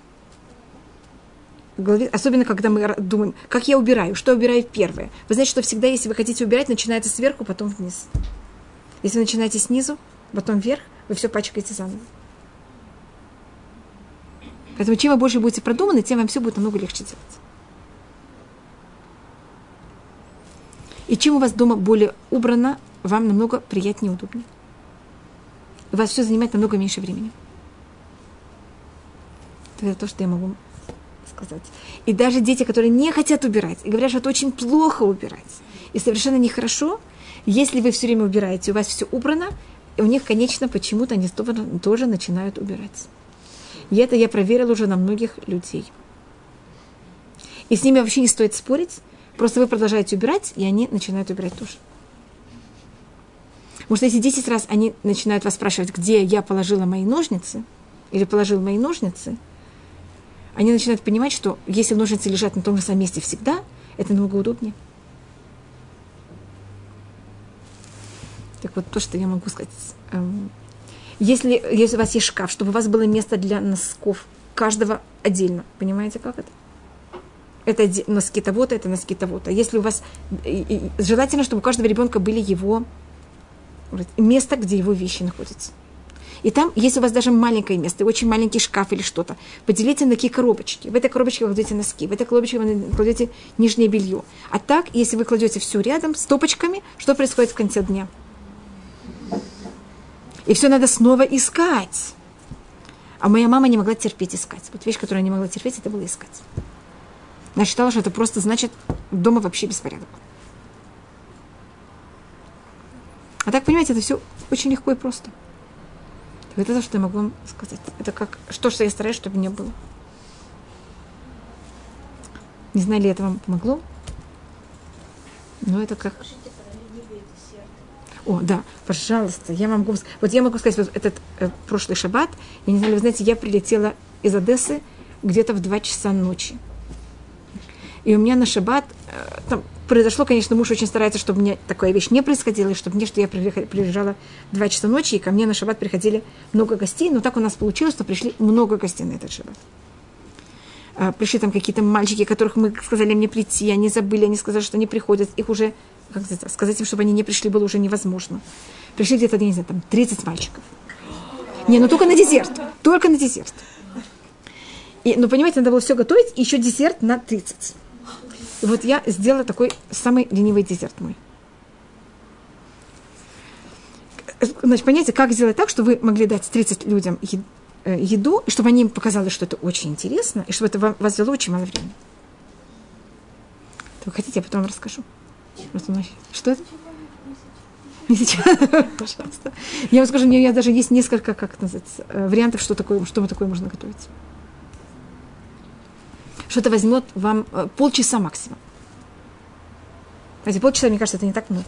[SPEAKER 1] В голове, особенно, когда мы думаем, как я убираю, что я убираю первое. Вы знаете, что всегда, если вы хотите убирать, начинается сверху, потом вниз. Если вы начинаете снизу, потом вверх, вы все пачкаете заново. Поэтому чем вы больше будете продуманы, тем вам все будет намного легче делать. И чем у вас дома более убрано, вам намного приятнее и удобнее. У вас все занимает намного меньше времени. Это то, что я могу сказать. И даже дети, которые не хотят убирать, и говорят, что это очень плохо убирать, и совершенно нехорошо, если вы все время убираете, у вас все убрано, и у них, конечно, почему-то они тоже начинают убирать. И это я проверила уже на многих людей. И с ними вообще не стоит спорить. Просто вы продолжаете убирать, и они начинают убирать тоже. Потому что если десять раз они начинают вас спрашивать, где я положила мои ножницы, или положил мои ножницы, они начинают понимать, что если ножницы лежат на том же самом месте всегда, это намного удобнее. Так вот, то, что я могу сказать. Если, если у вас есть шкаф, чтобы у вас было место для носков каждого отдельно. Понимаете, как это? Это носки того-то, это носки того-то. Если у вас... Желательно, чтобы у каждого ребенка были его... место, где его вещи находятся. И там, если у вас даже маленькое место, очень маленький шкаф или что-то, поделите на такие коробочки. В этой коробочке вы кладете носки, в этой коробочке вы кладете нижнее белье. А так, если вы кладете все рядом с топочками, что происходит в конце дня? И все надо снова искать. А моя мама не могла терпеть искать. Вот вещь, которую она не могла терпеть, это было искать. Она считала, что это просто значит, дома вообще беспорядок. А так, понимаете, это все очень легко и просто. Вот это, что я могу вам сказать. Это как, что, что я стараюсь, чтобы не было. Не знаю, ли это вам помогло? Но это как... О, да, пожалуйста, я могу... Вот я могу сказать, вот этот э, прошлый шаббат, я не знаю, вы знаете, я прилетела из Одессы где-то в два часа ночи. И у меня на шаббат... Э, там произошло, конечно, муж очень старается, чтобы у меня такая вещь не происходила, и чтобы мне, что я приезжала в два часа ночи, и ко мне на шаббат приходили много гостей, но так у нас получилось, что пришли много гостей на этот шаббат. А, пришли там какие-то мальчики, которых мы сказали мне прийти, они забыли, они сказали, что они приходят, их уже... Как сказать им, чтобы они не пришли, было уже невозможно. Пришли где-то, я не знаю, там тридцать мальчиков. Не, ну только на десерт. Только на десерт. И, ну, понимаете, надо было все готовить, и еще десерт на тридцать. И вот я сделала такой самый ленивый десерт мой. Значит, понимаете, как сделать так, чтобы вы могли дать тридцать людям еду, и чтобы они им показали, что это очень интересно, и чтобы это вам, вас взяло очень мало времени. Вы хотите, я потом вам расскажу. Что это? Не сейчас. Пожалуйста. Я вам скажу, у меня даже есть несколько, как это называется, вариантов, что такое, что такое можно готовить. Что-то возьмет вам полчаса максимум. Знаете, полчаса, мне кажется, это не так много.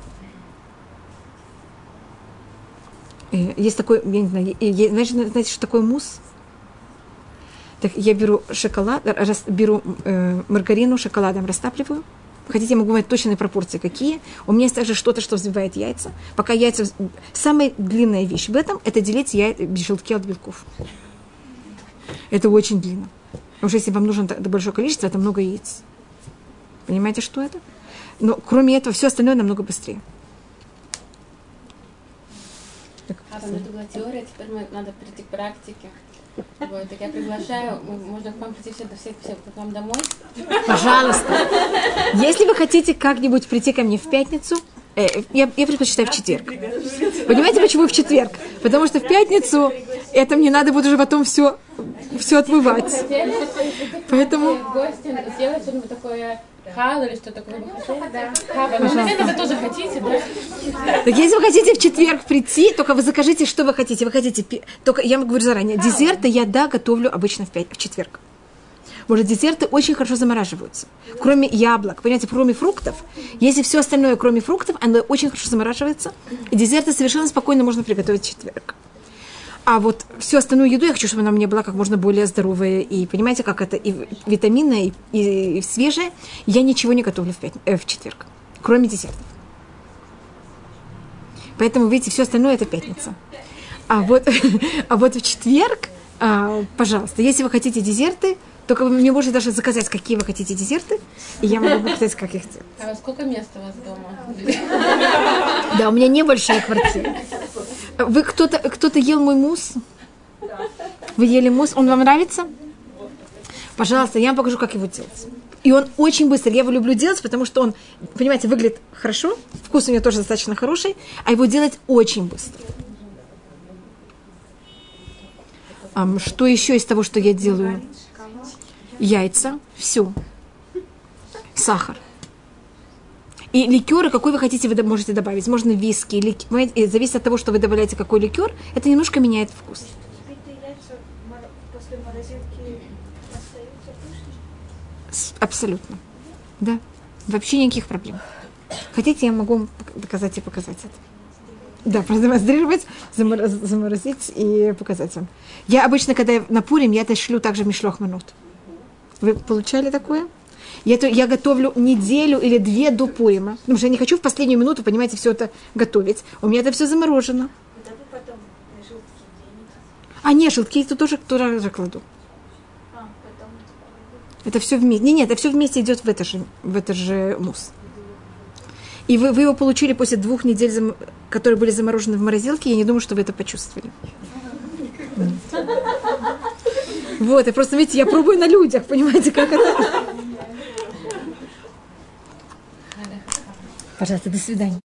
[SPEAKER 1] Есть такой, я не знаю, знаете, знаете, что такое мусс? Так я беру шоколад, беру э, маргарину, шоколадом растапливаю. Хотите, я могу говорить точные пропорции какие. У меня есть также что-то, что взбивает яйца. Пока яйца... Самая длинная вещь в этом – это делить яй... желтки от белков. Это очень длинно. Потому что если вам нужно большое количество, это много яиц. Понимаете, что это? Но кроме этого, все остальное намного быстрее.
[SPEAKER 2] Так, а там это была теория, теперь мы, надо прийти к практике. Вот, так я приглашаю, можно к вам прийти все, все, все к вам домой.
[SPEAKER 1] Пожалуйста. Если вы хотите как-нибудь прийти ко мне в пятницу, э, я, я предпочитаю в четверг. Понимаете, почему в четверг? Потому что в пятницу это мне надо будет уже потом все, все отмывать. Поэтому...
[SPEAKER 2] Гости сделать что-нибудь такое... Хал или что такое? Да. Хава. Ну, наверное, вы тоже хотите, да?
[SPEAKER 1] Так если вы хотите в четверг прийти, только вы закажите, что вы хотите. Вы хотите, только я вам говорю заранее, десерты я, да, готовлю обычно в, пять, в четверг. Может, десерты очень хорошо замораживаются. Кроме яблок, понимаете, кроме фруктов. Если все остальное, кроме фруктов, оно очень хорошо замораживается. И десерты совершенно спокойно можно приготовить в четверг. А вот всю остальную еду я хочу, чтобы она у меня была как можно более здоровая. И понимаете, как это и витаминная, и, и свежая. Я ничего не готовлю в, пять, э, в четверг, кроме десертов. Поэтому, видите, все остальное это пятница. А вот, а вот в четверг, а, пожалуйста, если вы хотите десерты, только вы мне можете даже заказать, какие вы хотите десерты, и я могу показать, как их делать.
[SPEAKER 2] А сколько мест у вас дома?
[SPEAKER 1] Да, у меня небольшая квартира. Вы кто-то, кто-то ел мой мусс? Вы ели мусс? Он вам нравится? Пожалуйста, я вам покажу, как его делать. И он очень быстрый. Я его люблю делать, потому что он, понимаете, выглядит хорошо. Вкус у него тоже достаточно хороший. А его делать очень быстро. А, что еще из того, что я делаю? Яйца. Все. Сахар. И ликеры, какой вы хотите, вы можете добавить. Можно виски, ликер. Зависит от того, что вы добавляете, какой ликер. Это немножко меняет вкус.
[SPEAKER 4] После морозилки остаются вкусные?
[SPEAKER 1] Абсолютно. Да. Вообще никаких проблем. Хотите, я могу доказать и показать это. Да, продемонстрировать, заморозить и показать вам. Я обычно, когда я на Пурим, я это шлю также в мишлох манут. Вы получали такое? Я, то, я готовлю неделю или две до Пурима. Потому что я не хочу в последнюю минуту, понимаете, все это готовить. У меня это все заморожено.
[SPEAKER 4] Да вы потом желтки денете.
[SPEAKER 1] А, нет, желтки я тут тоже, тоже кладу.
[SPEAKER 4] А, потом...
[SPEAKER 1] Это все вместе. Нет, нет, это все вместе идет в это же, в это же мусс. И вы, вы его получили после двух недель, зам... которые были заморожены в морозилке. Я не думаю, что вы это почувствовали. Вот, и просто, видите, я пробую на людях, понимаете, как это... Пожалуйста, до свидания.